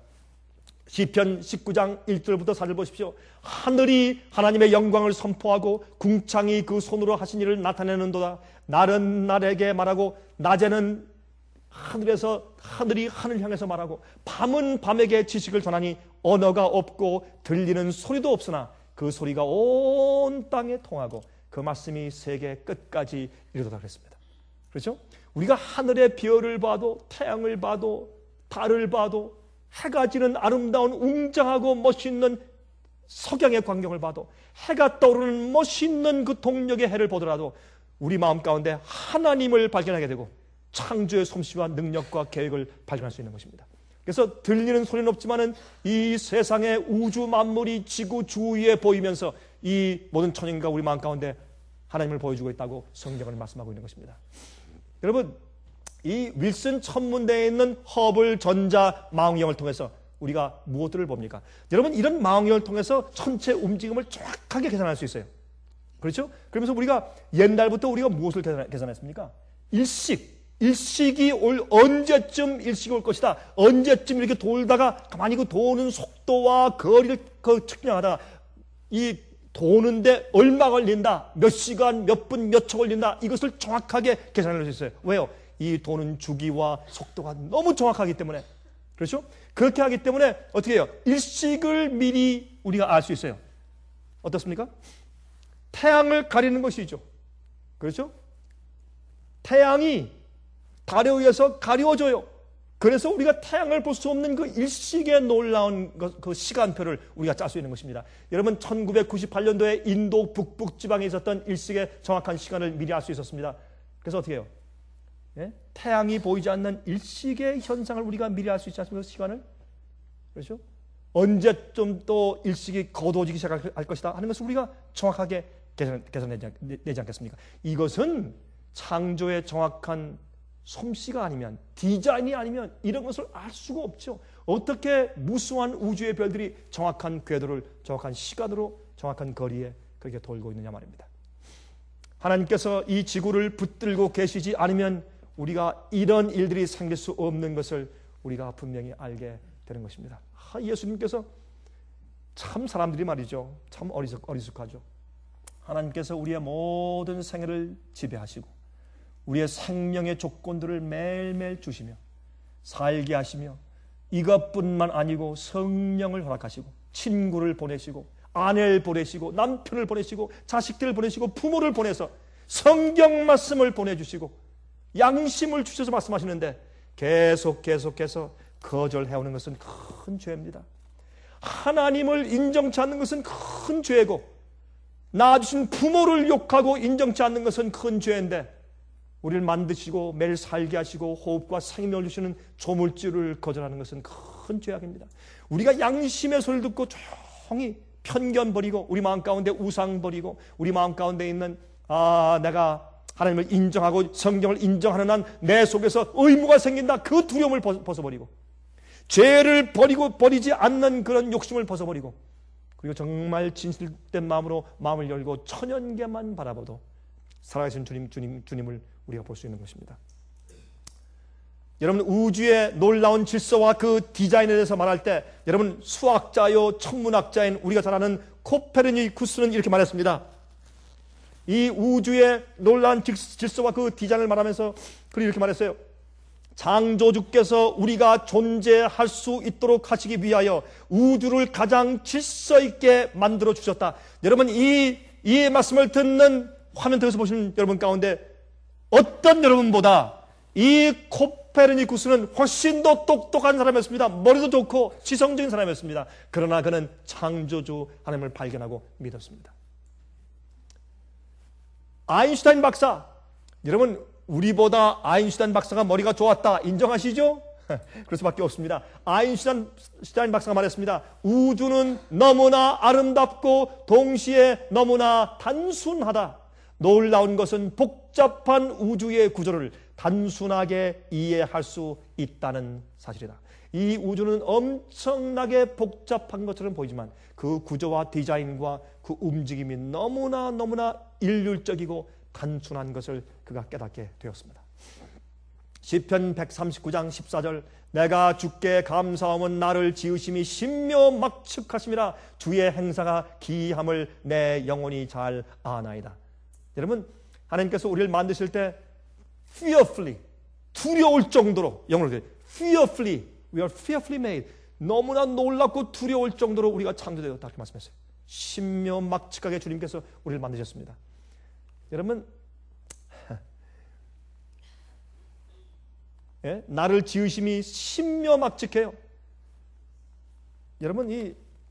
시편 십구 장 일 절부터 사 절 보십시오. 하늘이 하나님의 영광을 선포하고 궁창이 그 손으로 하신 일을 나타내는도다. 날은 날에게 말하고 낮에는 하늘에서 하늘이 하늘 향해서 말하고 밤은 밤에게 지식을 전하니 언어가 없고 들리는 소리도 없으나 그 소리가 온 땅에 통하고 그 말씀이 세계 끝까지 이르도다 그랬습니다. 그렇죠? 우리가 하늘의 별을 봐도 태양을 봐도 달을 봐도 해가 지는 아름다운 웅장하고 멋있는 석양의 광경을 봐도 해가 떠오르는 멋있는 그 동력의 해를 보더라도 우리 마음 가운데 하나님을 발견하게 되고 창조의 솜씨와 능력과 계획을 발견할 수 있는 것입니다. 그래서 들리는 소리는 없지만은 이 세상의 우주 만물이 지구 주위에 보이면서 이 모든 천인과 우리 마음 가운데 하나님을 보여주고 있다고 성경을 말씀하고 있는 것입니다. 여러분, 이 윌슨 천문대에 있는 허블 전자 망원경을 통해서 우리가 무엇들을 봅니까? 여러분, 이런 망원경을 통해서 천체 움직임을 정확하게 계산할 수 있어요. 그렇죠? 그러면서 우리가 옛날부터 우리가 무엇을 계산했습니까? 일식. 일식이 올, 언제쯤 일식이 올 것이다. 언제쯤 이렇게 돌다가 가만히 그 도는 속도와 거리를 그 측량하다가 이 도는데 얼마 걸린다. 몇 시간, 몇 분, 몇 초 걸린다. 이것을 정확하게 계산할 수 있어요. 왜요? 이 도는 주기와 속도가 너무 정확하기 때문에. 그렇죠? 그렇게 하기 때문에 어떻게 해요? 일식을 미리 우리가 알 수 있어요. 어떻습니까? 태양을 가리는 것이죠. 그렇죠? 태양이 달에 의해서 가려워져요. 그래서 우리가 태양을 볼 수 없는 그 일식의 놀라운 그 시간표를 우리가 짤 수 있는 것입니다. 여러분, 천구백구십팔 년도에 인도 북북 지방에 있었던 일식의 정확한 시간을 미리 알 수 있었습니다. 그래서 어떻게 해요? 예? 태양이 보이지 않는 일식의 현상을 우리가 미리 알 수 있지 않습니까? 시간을. 그렇죠? 언제쯤 또 일식이 거두어지기 시작할 것이다 하는 것을 우리가 정확하게 계산, 계산내지 내지 않겠습니까? 이것은 창조의 정확한 솜씨가 아니면, 디자인이 아니면 이런 것을 알 수가 없죠. 어떻게 무수한 우주의 별들이 정확한 궤도를 정확한 시간으로 정확한 거리에 그렇게 돌고 있느냐 말입니다. 하나님께서 이 지구를 붙들고 계시지 않으면 우리가 이런 일들이 생길 수 없는 것을 우리가 분명히 알게 되는 것입니다. 아, 예수님께서 참 사람들이 말이죠. 참 어리숙, 어리숙하죠. 하나님께서 우리의 모든 생애를 지배하시고 우리의 생명의 조건들을 매일매일 주시며 살게 하시며 이것뿐만 아니고 성령을 허락하시고 친구를 보내시고 아내를 보내시고 남편을 보내시고 자식들을 보내시고 부모를 보내서 성경 말씀을 보내주시고 양심을 주셔서 말씀하시는데 계속 계속해서 거절해오는 것은 큰 죄입니다. 하나님을 인정치 않는 것은 큰 죄고 낳아주신 부모를 욕하고 인정치 않는 것은 큰 죄인데 우리를 만드시고 매일 살게 하시고 호흡과 생명을 주시는 조물주를 거절하는 것은 큰 죄악입니다. 우리가 양심의 소리를 듣고 조용히 편견 버리고 우리 마음 가운데 우상 버리고 우리 마음 가운데 있는 아 내가 하나님을 인정하고 성경을 인정하는 한 내 속에서 의무가 생긴다 그 두려움을 벗어버리고 죄를 버리고 버리지 않는 그런 욕심을 벗어버리고 그리고 정말 진실된 마음으로 마음을 열고 천연계만 바라봐도 살아계신 주님, 주님, 주님을 우리가 볼 수 있는 것입니다. 여러분, 우주의 놀라운 질서와 그 디자인에 대해서 말할 때 여러분, 수학자요 천문학자인 우리가 잘 아는 코페르니쿠스는 이렇게 말했습니다. 이 우주의 놀라운 질서와 그 디자인을 말하면서 그리 이렇게 말했어요. 창조주께서 우리가 존재할 수 있도록 하시기 위하여 우주를 가장 질서 있게 만들어 주셨다. 여러분, 이, 이 말씀을 듣는 화면 들어서 보시는 여러분 가운데 어떤 여러분보다 이 코페르니쿠스는 훨씬 더 똑똑한 사람이었습니다. 머리도 좋고 지성적인 사람이었습니다. 그러나 그는 창조주 하나님을 발견하고 믿었습니다. 아인슈타인 박사, 여러분 우리보다 아인슈타인 박사가 머리가 좋았다 인정하시죠? 그럴 수밖에 없습니다. 아인슈타인 박사가 말했습니다. 우주는 너무나 아름답고 동시에 너무나 단순하다. 놀라운 것은 복잡한 우주의 구조를 단순하게 이해할 수 있다는 사실이다. 이 우주는 엄청나게 복잡한 것처럼 보이지만 그 구조와 디자인과 그 움직임이 너무나 너무나 일률적이고 단순한 것을 그가 깨닫게 되었습니다. 시편 백삼십구 장 십사 절 내가 주께 감사함은 나를 지으심이 신묘막측하심이라 주의 행사가 기이함을 내 영혼이 잘 아나이다. 여러분, 하나님께서 우리를 만드실 때 fearfully, 두려울 정도로, 영어로 fearfully, we are fearfully made, 너무나 놀랍고 두려울 정도로 우리가 창조되었다 이렇게 말씀했어요. 신묘막측하게 주님께서 우리를 만드셨습니다. 여러분, 예? 나를 지으심이 신묘막측해요. 여러분, 이,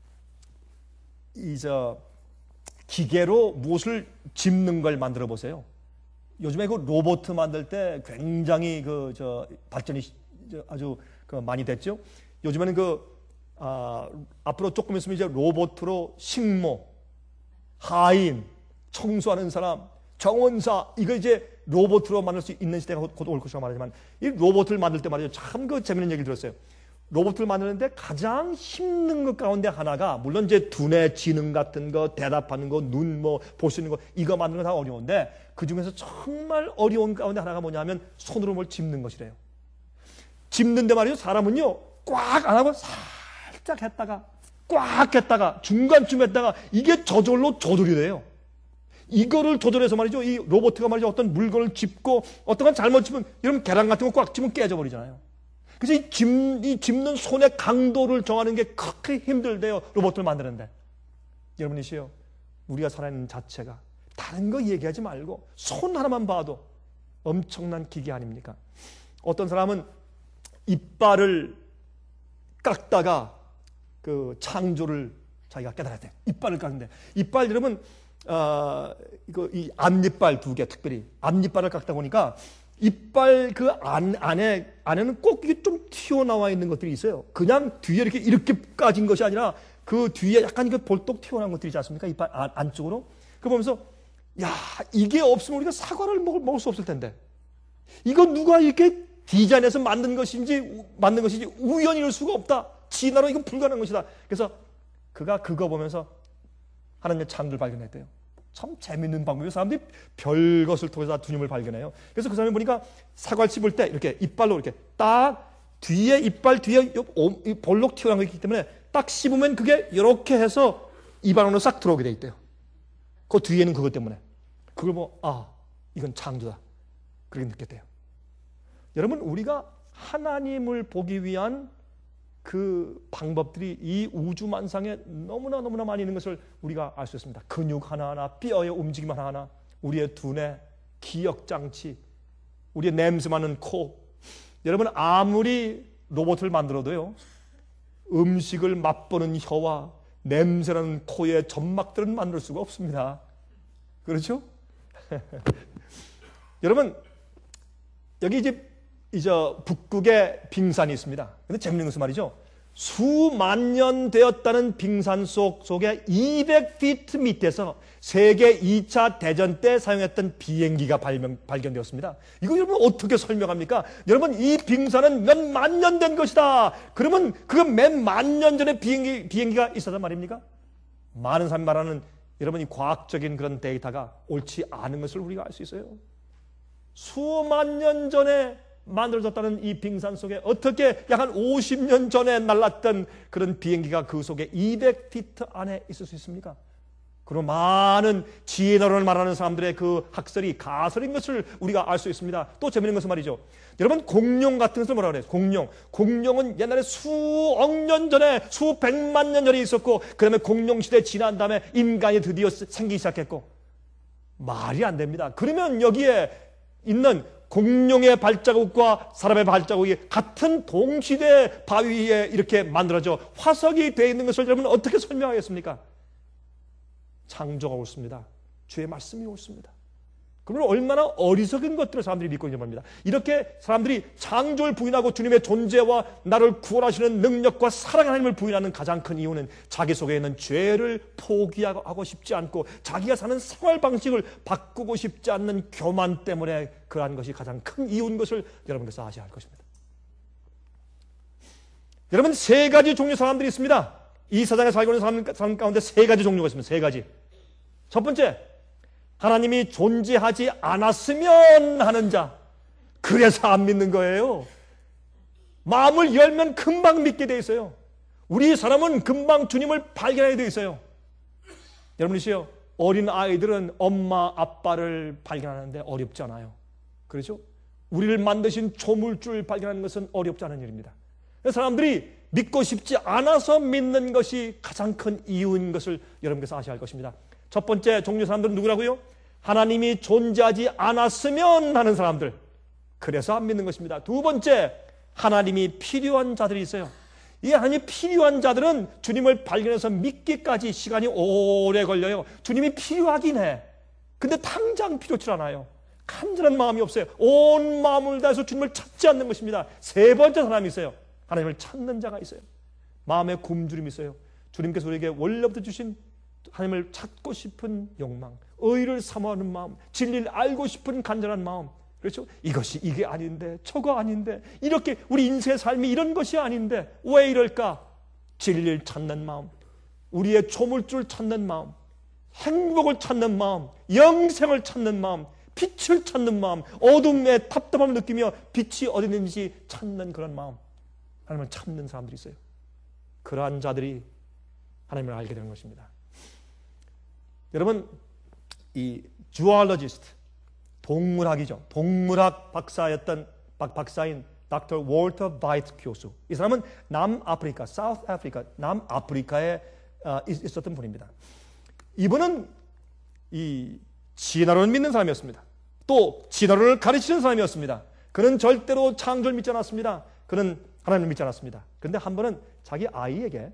이, 저, 기계로 무엇을 짚는 걸 만들어 보세요. 요즘에 그 로봇 만들 때 굉장히 그, 저, 발전이 아주 그 많이 됐죠. 요즘에는 그, 아, 앞으로 조금 있으면 이제 로봇으로 식모, 하인, 청소하는 사람, 정원사, 이거 이제 로봇으로 만들 수 있는 시대가 곧 올 것이라고 말하지만 이 로봇을 만들 때 말이죠. 참 그 재밌는 얘기를 들었어요. 로봇을 만드는데 가장 힘든 것 가운데 하나가 물론 이제 두뇌 지능 같은 거, 대답하는 거, 눈 뭐 볼 수 있는 거 이거 만드는 거 다 어려운데 그 중에서 정말 어려운 가운데 하나가 뭐냐면 손으로 뭘 짚는 것이래요. 짚는데 말이죠. 사람은요 꽉 안 하고 살짝 했다가 꽉 했다가 중간쯤 했다가 이게 저절로 조절이 돼요. 이거를 조절해서 말이죠. 이 로봇가 말이죠. 어떤 물건을 짚고 어떤 건 잘못 짚으면 여러분 계란 같은 거 꽉 짚으면 깨져버리잖아요. 그래서 이, 짚, 이 짚는 손의 강도를 정하는 게 그렇게 힘들대요. 로봇을 만드는데. 여러분이시요. 우리가 살아있는 자체가 다른 거 얘기하지 말고 손 하나만 봐도 엄청난 기계 아닙니까? 어떤 사람은 이빨을 깎다가 그 창조를 자기가 깨달았대요. 이빨을 깎는데 이빨 여러분 어, 이거 이 앞니빨 두 개 특별히 앞니빨을 깎다 보니까 이빨 그 안, 안에 안에는 꼭 이게 좀 튀어나와 있는 것들이 있어요. 그냥 뒤에 이렇게 이렇게 까진 것이 아니라 그 뒤에 약간 이거 볼록 튀어나온 것들이 있지 않습니까? 이빨 안, 안쪽으로. 그 보면서 야 이게 없으면 우리가 사과를 먹을, 먹을 수 없을 텐데 이거 누가 이렇게 디자인해서 만든 것인지 만든 것인지 우연일 수가 없다. 진화로 이건 불가능한 것이다. 그래서 그가 그거 보면서 하나님의 창조를 발견했대요. 참 재밌는 방법이에요. 사람들이 별것을 통해서 주님을 발견해요. 그래서 그 사람이 보니까 사과를 씹을 때 이렇게 이빨로 이렇게 딱 뒤에 이빨 뒤에 볼록 튀어나온 게 있기 때문에 딱 씹으면 그게 이렇게 해서 입 안으로 싹 들어오게 돼 있대요. 그 뒤에는 그것 때문에 그걸 보고 아 이건 창조다 그렇게 느꼈대요. 여러분 우리가 하나님을 보기 위한 그 방법들이 이 우주만상에 너무나 너무나 많이 있는 것을 우리가 알 수 있습니다. 근육 하나하나, 뼈의 움직임 하나하나, 우리의 두뇌, 기억장치, 우리의 냄새 맡는 코. 여러분 아무리 로봇을 만들어도요 음식을 맛보는 혀와 냄새나는 코의 점막들은 만들 수가 없습니다. 그렇죠? 여러분 여기 이제 이제 북극에 빙산이 있습니다. 근데 재밌는 것은 말이죠. 수만 년 되었다는 빙산 속 속에 이백 피트 밑에서 세계 이 차 대전 때 사용했던 비행기가 발명, 발견되었습니다. 이거 여러분 어떻게 설명합니까? 여러분 이 빙산은 몇 만 년 된 것이다. 그러면 그 몇 만 년 전에 비행기, 비행기가 있었단 말입니까? 많은 사람이 말하는 여러분 이 과학적인 그런 데이터가 옳지 않은 것을 우리가 알 수 있어요. 수만 년 전에 만들어졌다는 이 빙산 속에 어떻게 약 한 오십 년 전에 날랐던 그런 비행기가 그 속에 이백 피트 안에 있을 수 있습니까? 그리고 많은 지혜론을 말하는 사람들의 그 학설이 가설인 것을 우리가 알 수 있습니다. 또 재밌는 것은 말이죠. 여러분 공룡 같은 것을 뭐라 그래요? 공룡. 공룡은 옛날에 수억 년 전에 수백만 년 전에 있었고 그 다음에 공룡 시대 지난 다음에 인간이 드디어 생기기 시작했고 말이 안 됩니다. 그러면 여기에 있는 공룡의 발자국과 사람의 발자국이 같은 동시대 바위에 이렇게 만들어져 화석이 되어 있는 것을 여러분 어떻게 설명하겠습니까? 창조가 옳습니다. 주의 말씀이 옳습니다. 그러면 얼마나 어리석은 것들을 사람들이 믿고 있는 겁니다. 이렇게 사람들이 창조를 부인하고 주님의 존재와 나를 구원하시는 능력과 사랑의 하나님을 부인하는 가장 큰 이유는 자기 속에 있는 죄를 포기하고 싶지 않고 자기가 사는 생활 방식을 바꾸고 싶지 않는 교만 때문에 그러한 것이 가장 큰 이유인 것을 여러분께서 아셔야 할 것입니다. 여러분, 세 가지 종류의 사람들이 있습니다. 이 세상에 살고 있는 사람, 사람 가운데 세 가지 종류가 있습니다. 세 가지. 첫 번째, 하나님이 존재하지 않았으면 하는 자. 그래서 안 믿는 거예요. 마음을 열면 금방 믿게 돼 있어요. 우리 사람은 금방 주님을 발견하게 돼 있어요. 여러분이시요, 어린 아이들은 엄마 아빠를 발견하는데 어렵지 않아요. 그렇죠? 우리를 만드신 조물주를 발견하는 것은 어렵지 않은 일입니다. 사람들이 믿고 싶지 않아서 믿는 것이 가장 큰 이유인 것을 여러분께서 아셔야 할 것입니다. 첫 번째 종류 사람들은 누구라고요? 하나님이 존재하지 않았으면 하는 사람들. 그래서 안 믿는 것입니다. 두 번째, 하나님이 필요한 자들이 있어요. 이 하나님이 필요한 자들은 주님을 발견해서 믿기까지 시간이 오래 걸려요. 주님이 필요하긴 해. 근데 당장 필요치 않아요. 간절한 마음이 없어요. 온 마음을 다해서 주님을 찾지 않는 것입니다. 세 번째 사람이 있어요. 하나님을 찾는 자가 있어요. 마음에 굶주림이 있어요. 주님께서 우리에게 원래부터 주신 하나님을 찾고 싶은 욕망, 의를 사모하는 마음, 진리를 알고 싶은 간절한 마음. 그렇죠? 이것이 이게 아닌데, 저거 아닌데, 이렇게 우리 인생의 삶이 이런 것이 아닌데 왜 이럴까? 진리를 찾는 마음, 우리의 조물주를 찾는 마음, 행복을 찾는 마음, 영생을 찾는 마음, 빛을 찾는 마음, 어둠에 답답함을 느끼며 빛이 어디 있는지 찾는 그런 마음. 하나님을 찾는 사람들이 있어요. 그러한 자들이 하나님을 알게 되는 것입니다. 여러분, 이 주얼러지스트, 동물학이죠. 동물학 박사였던 박, 박사인 닥터 월터 바이트 교수. 이 사람은 남아프리카, 사우스 아프리카, 남아프리카에 어, 있었던 분입니다. 이분은 이 진화론을 믿는 사람이었습니다. 또 진화론을 가르치는 사람이었습니다. 그는 절대로 창조를 믿지 않았습니다. 그는 하나님을 믿지 않았습니다. 그런데 한 번은 자기 아이에게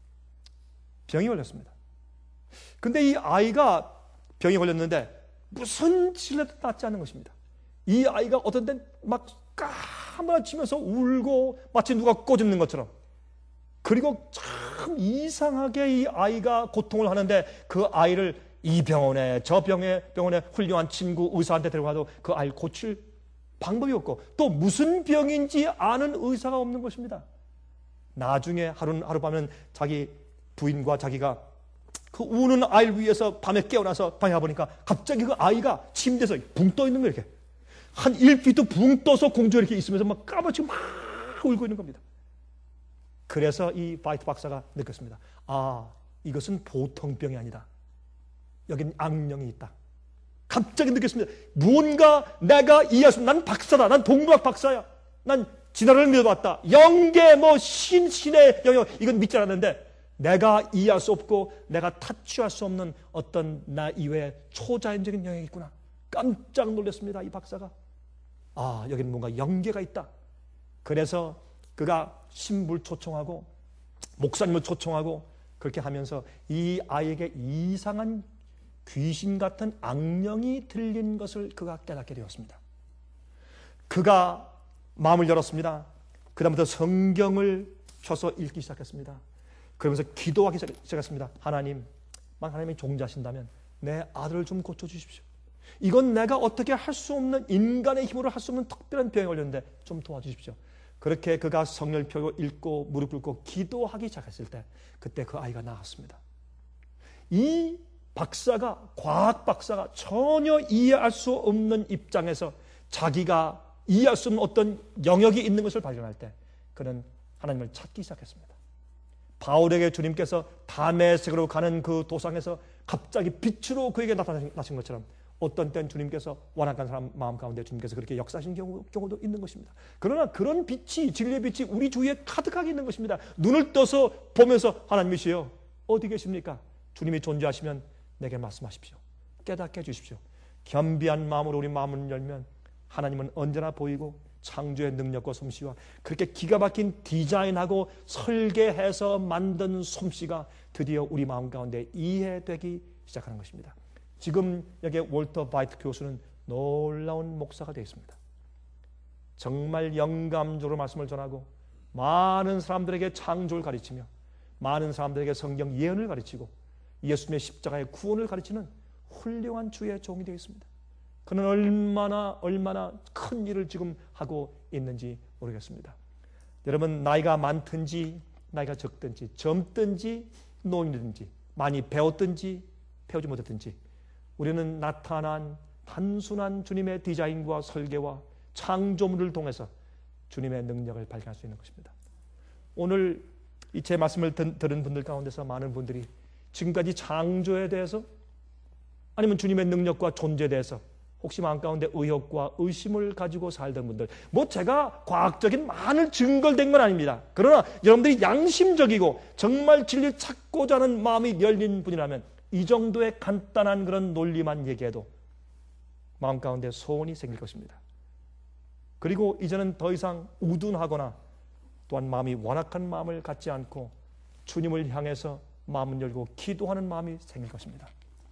병이 걸렸습니다. 근데 이 아이가 병이 걸렸는데 무슨 치료도 낫지 않는 것입니다. 이 아이가 어떤 땐 막 까마치면서 울고 마치 누가 꼬집는 것처럼. 그리고 참 이상하게 이 아이가 고통을 하는데 그 아이를 이 병원에 저 병에, 병원에 훌륭한 친구 의사한테 데려가도 그 아이를 고칠 방법이 없고 또 무슨 병인지 아는 의사가 없는 것입니다. 나중에 하루, 하룻밤은 자기 부인과 자기가 그 우는 아이를 위해서 밤에 깨어나서 방에 가보니까 갑자기 그 아이가 침대에서 붕 떠 있는 거예요. 이렇게. 한 일 피트 붕 떠서 공중에 이렇게 있으면서 막 까맣게 막 울고 있는 겁니다. 그래서 이 바이트 박사가 느꼈습니다. 아, 이것은 보통 병이 아니다. 여긴 악령이 있다. 갑자기 느꼈습니다. 무언가 내가 이해할 수 없는, 난 박사다. 난 동물학 박사야. 난 진화를 믿어봤다. 영계 뭐 신, 신의 영역 이건 믿지 않았는데 내가 이해할 수 없고 내가 타취할 수 없는 어떤 나 이외의 초자연적인 영역이 있구나. 깜짝 놀랐습니다. 이 박사가. 아, 여기는 뭔가 영계가 있다. 그래서 그가 신부를 초청하고 목사님을 초청하고 그렇게 하면서 이 아이에게 이상한 귀신 같은 악령이 들린 것을 그가 깨닫게 되었습니다. 그가 마음을 열었습니다. 그 다음부터 성경을 펴서 읽기 시작했습니다. 그러면서 기도하기 시작했습니다. 하나님, 만 하나님이 종자신다면 내 아들을 좀 고쳐주십시오. 이건 내가 어떻게 할 수 없는, 인간의 힘으로 할 수 없는 특별한 병에 걸렸는데 좀 도와주십시오. 그렇게 그가 성경을 펴고 읽고 무릎 꿇고 기도하기 시작했을 때 그때 그 아이가 나았습니다. 이 박사가, 과학 박사가 전혀 이해할 수 없는 입장에서 자기가 이해할 수 없는 어떤 영역이 있는 것을 발견할 때 그는 하나님을 찾기 시작했습니다. 바울에게 주님께서 다메섹으로 가는 그 도상에서 갑자기 빛으로 그에게 나타나신 것처럼 어떤 땐 주님께서 완악한 사람 마음 가운데 주님께서 그렇게 역사하신 경우, 경우도 있는 것입니다. 그러나 그런 빛이, 진리의 빛이 우리 주위에 가득하게 있는 것입니다. 눈을 떠서 보면서 하나님이시여 어디 계십니까? 주님이 존재하시면 내게 말씀하십시오. 깨닫게 해주십시오. 겸비한 마음으로 우리 마음을 열면 하나님은 언제나 보이고 창조의 능력과 솜씨와 그렇게 기가 막힌 디자인하고 설계해서 만든 솜씨가 드디어 우리 마음 가운데 이해되기 시작하는 것입니다. 지금 여기 월터 바이트 교수는 놀라운 목사가 되었습니다. 정말 영감적으로 말씀을 전하고 많은 사람들에게 창조를 가르치며 많은 사람들에게 성경 예언을 가르치고 예수님의 십자가의 구원을 가르치는 훌륭한 주의 종이 되었습니다. 그는 얼마나 얼마나 큰 일을 지금 하고 있는지 모르겠습니다. 여러분, 나이가 많든지 나이가 적든지 젊든지 노인든지 많이 배웠든지 배우지 못했든지 우리는 나타난 단순한 주님의 디자인과 설계와 창조물을 통해서 주님의 능력을 발견할 수 있는 것입니다. 오늘 이 제 말씀을 들은 분들 가운데서 많은 분들이 지금까지 창조에 대해서 아니면 주님의 능력과 존재에 대해서 혹시 마음 가운데 의혹과 의심을 가지고 살던 분들, 뭐 제가 과학적인 많은 증거를 댄 건 아닙니다. 그러나 여러분들이 양심적이고 정말 진리를 찾고자 하는 마음이 열린 분이라면 이 정도의 간단한 그런 논리만 얘기해도 마음 가운데 소원이 생길 것입니다. 그리고 이제는 더 이상 우둔하거나 또한 마음이 완악한 마음을 갖지 않고 주님을 향해서 마음을 열고 기도하는 마음이 생길 것입니다.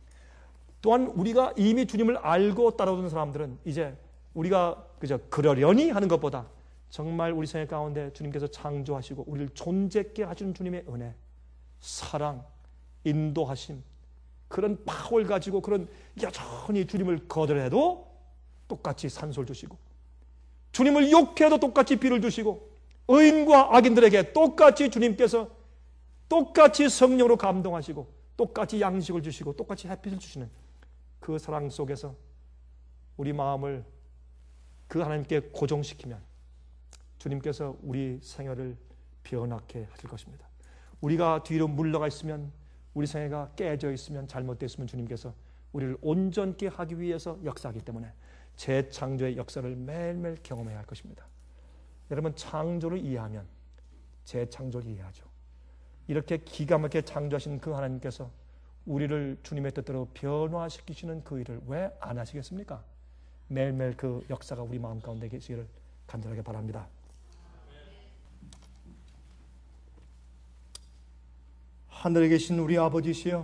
또한 우리가 이미 주님을 알고 따라오는 사람들은 이제 우리가 그저 그러려니 하는 것보다 정말 우리 생애 가운데 주님께서 창조하시고 우리를 존재있게 하시는 주님의 은혜, 사랑, 인도하심, 그런 파워를 가지고 그런 여전히 주님을 거절해도 똑같이 산소를 주시고 주님을 욕해도 똑같이 비를 주시고 의인과 악인들에게 똑같이 주님께서 똑같이 성령으로 감동하시고 똑같이 양식을 주시고 똑같이 햇빛을 주시는 그 사랑 속에서 우리 마음을 그 하나님께 고정시키면 주님께서 우리 생애를 변하게 하실 것입니다. 우리가 뒤로 물러가 있으면, 우리 생애가 깨져 있으면, 잘못되어 있으면 주님께서 우리를 온전케 하기 위해서 역사하기 때문에 재창조의 역사를 매일매일 경험해야 할 것입니다. 여러분, 창조를 이해하면 재창조를 이해하죠. 이렇게 기가 막히게 창조하신 그 하나님께서 우리를 주님의 뜻대로 변화시키시는 그 일을 왜 안 하시겠습니까? 매일매일 그 역사가 우리 마음 가운데 계시기를 간절하게 바랍니다. 하늘에 계신 우리 아버지시여,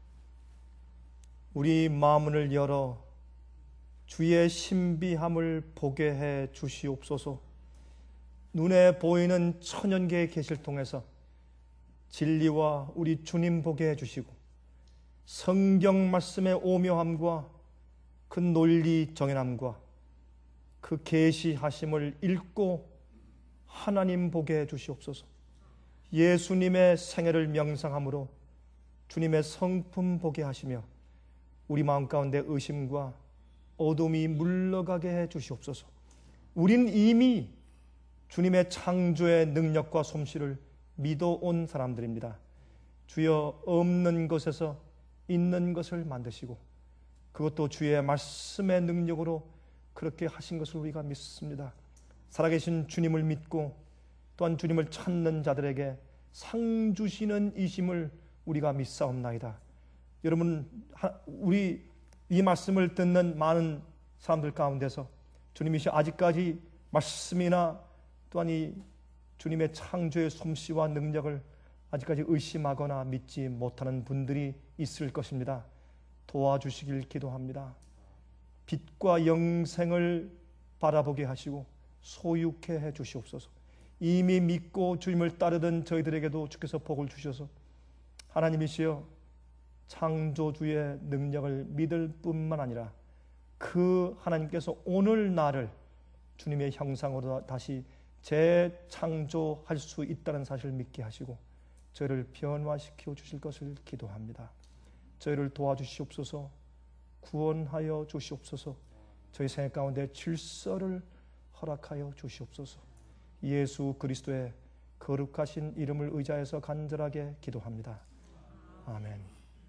우리 마음을 열어 주의 신비함을 보게 해 주시옵소서. 눈에 보이는 천연계의 계시를 통해서 진리와 우리 주님 보게 해주시고 성경 말씀의 오묘함과 그 논리 정연함과 그 계시하심을 읽고 하나님 보게 해주시옵소서. 예수님의 생애를 명상함으로 주님의 성품 보게 하시며 우리 마음 가운데 의심과 어둠이 물러가게 해주시옵소서. 우린 이미 주님의 창조의 능력과 솜씨를 믿어온 사람들입니다. 주여, 없는 것에서 있는 것을 만드시고 그것도 주의 말씀의 능력으로 그렇게 하신 것을 우리가 믿습니다. 살아계신 주님을 믿고 또한 주님을 찾는 자들에게 상 주시는 이심을 우리가 믿사옵나이다. 여러분, 우리 이 말씀을 듣는 많은 사람들 가운데서 주님이 아직까지 말씀이나 또한 이 주님의 창조의 솜씨와 능력을 아직까지 의심하거나 믿지 못하는 분들이 있을 것입니다. 도와주시길 기도합니다. 빛과 영생을 바라보게 하시고 소유케 해 주시옵소서. 이미 믿고 주님을 따르던 저희들에게도 주께서 복을 주셔서 하나님이시여 창조주의 능력을 믿을 뿐만 아니라 그 하나님께서 오늘 나를 주님의 형상으로 다시 재창조할 수 있다는 사실을 믿게 하시고 저희를 변화시켜 주실 것을 기도합니다. 저희를 도와주시옵소서. 구원하여 주시옵소서. 저희 생애 가운데 질서를 허락하여 주시옵소서. 예수 그리스도의 거룩하신 이름을 의지해서 간절하게 기도합니다. 아멘.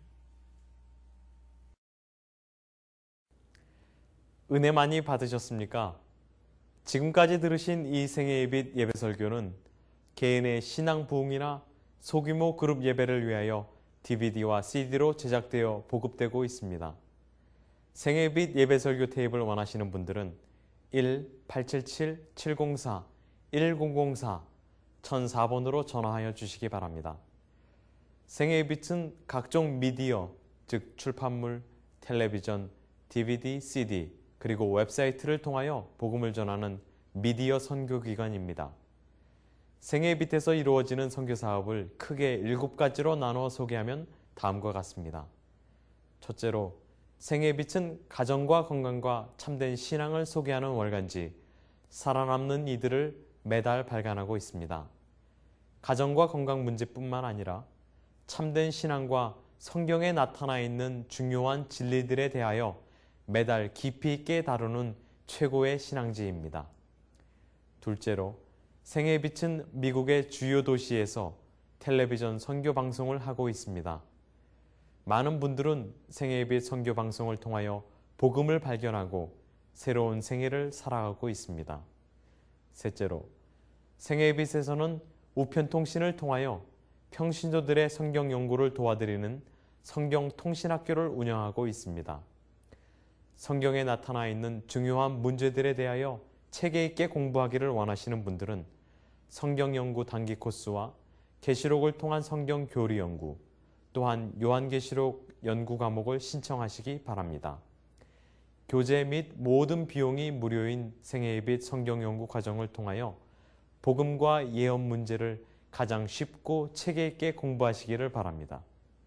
은혜 많이 받으셨습니까? 지금까지 들으신 이 생애 예빛 예배 설교는 개인의 신앙 부흥이나 소규모 그룹 예배를 위하여 디비디와 씨디로 제작되어 보급되고 있습니다. 생애 예빛 예배 설교 테이프를 원하시는 분들은 일 팔칠칠 칠공사 일공공사 천사 번으로 전화하여 주시기 바랍니다. 생애 예빛은 각종 미디어, 즉 출판물, 텔레비전, 디비디, 씨디, 그리고 웹사이트를 통하여 복음을 전하는 미디어 선교기관입니다. 생애의 빛에서 이루어지는 선교 사업을 크게 일곱 가지로 나누어 소개하면 다음과 같습니다. 첫째로, 생애의 빛은 가정과 건강과 참된 신앙을 소개하는 월간지 살아남는 이들을 매달 발간하고 있습니다. 가정과 건강 문제뿐만 아니라 참된 신앙과 성경에 나타나 있는 중요한 진리들에 대하여 매달 깊이 있게 다루는 최고의 신앙지입니다. 둘째로, 생애의 빛은 미국의 주요 도시에서 텔레비전 선교 방송을 하고 있습니다. 많은 분들은 생애의 빛 선교 방송을 통하여 복음을 발견하고 새로운 생애를 살아가고 있습니다. 셋째로, 생애의 빛에서는 우편통신을 통하여 평신도들의 성경 연구를 도와드리는 성경통신학교를 운영하고 있습니다. 성경에 나타나 있는 중요한 문제들에 대하여 체계 있게 공부하기를 원하시는 분들은 성경 연구 단기 코스와 계시록을 통한 성경 교리 연구, 또한 요한계시록 연구 과목을 신청하시기 바랍니다. 교재 및 모든 비용이 무료인 생애의 빛 성경 연구 과정을 통하여 복음과 예언 문제를 가장 쉽고 체계 있게 공부하시기를 바랍니다.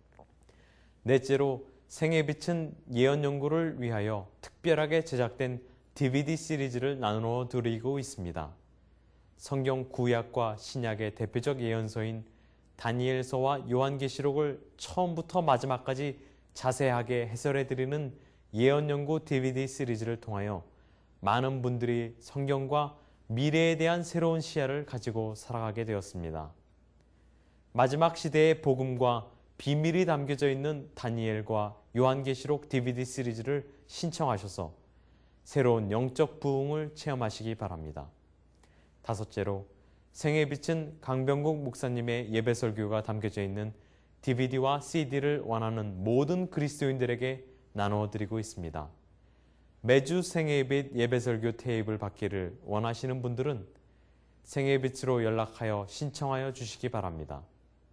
넷째로, 생애의 빛은 예언 연구를 위하여 특별하게 제작된 디비디 시리즈를 나누어 드리고 있습니다. 성경 구약과 신약의 대표적 예언서인 다니엘서와 요한계시록을 처음부터 마지막까지 자세하게 해설해 드리는 예언 연구 디비디 시리즈를 통하여 많은 분들이 성경과 미래에 대한 새로운 시야를 가지고 살아가게 되었습니다. 마지막 시대의 복음과 비밀이 담겨져 있는 다니엘과 요한계시록 디비디 시리즈를 신청하셔서 새로운 영적 부흥을 체험하시기 바랍니다. 다섯째로, 생애의 빛은 강병국 목사님의 예배 설교가 담겨져 있는 디비디와 씨디를 원하는 모든 그리스도인들에게 나누어 드리고 있습니다. 매주 생애의 빛 예배 설교 테이프를 받기를 원하시는 분들은 생애의 빛으로 연락하여 신청하여 주시기 바랍니다.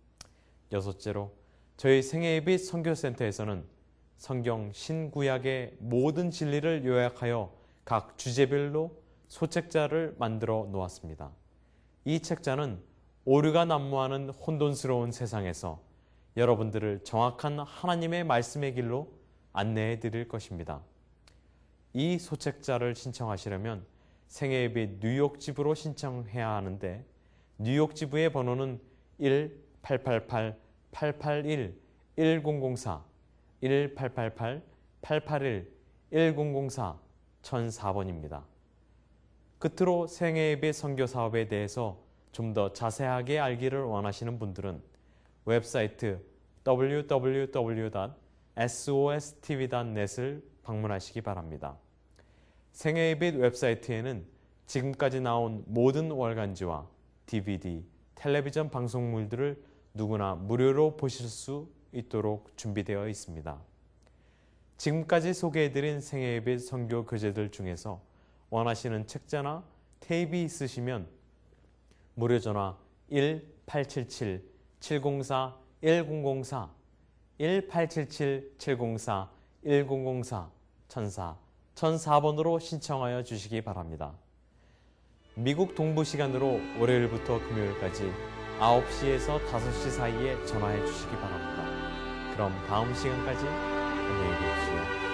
여섯째로, 저희 생애의 빛 선교센터에서는 성경 신구약의 모든 진리를 요약하여 각 주제별로 소책자를 만들어 놓았습니다. 이 책자는 오류가 난무하는 혼돈스러운 세상에서 여러분들을 정확한 하나님의 말씀의 길로 안내해 드릴 것입니다. 이 소책자를 신청하시려면 생애의 빛 뉴욕 지부로 신청해야 하는데, 뉴욕 지부의 번호는 일 팔팔팔 팔팔일 일공공사 일 팔팔팔 팔팔일 일공공사 천사 번입니다. 끝으로 생애의 빛 선교 사업에 대해서 좀 더 자세하게 알기를 원하시는 분들은 웹사이트 더블유 더블유 더블유 닷 에스오에스티비 닷 넷을 방문하시기 바랍니다. 생애의 빛 웹사이트에는 지금까지 나온 모든 월간지와 디비디, 텔레비전 방송물들을 누구나 무료로 보실 수 있도록 준비되어 있습니다. 지금까지 소개해드린 생애의 빛 선교 교재들 중에서 원하시는 책자나 테이프 있으시면 무료 전화 일 팔칠칠 칠공사 일공공사 일 팔칠칠 칠공사 일공공사 천사 천사 번으로 신청하여 주시기 바랍니다. 미국 동부 시간으로 월요일부터 금요일까지 아홉 시에서 다섯 시 사이에 전화해 주시기 바랍니다. 그럼 다음 시간까지 안녕히 계십시오.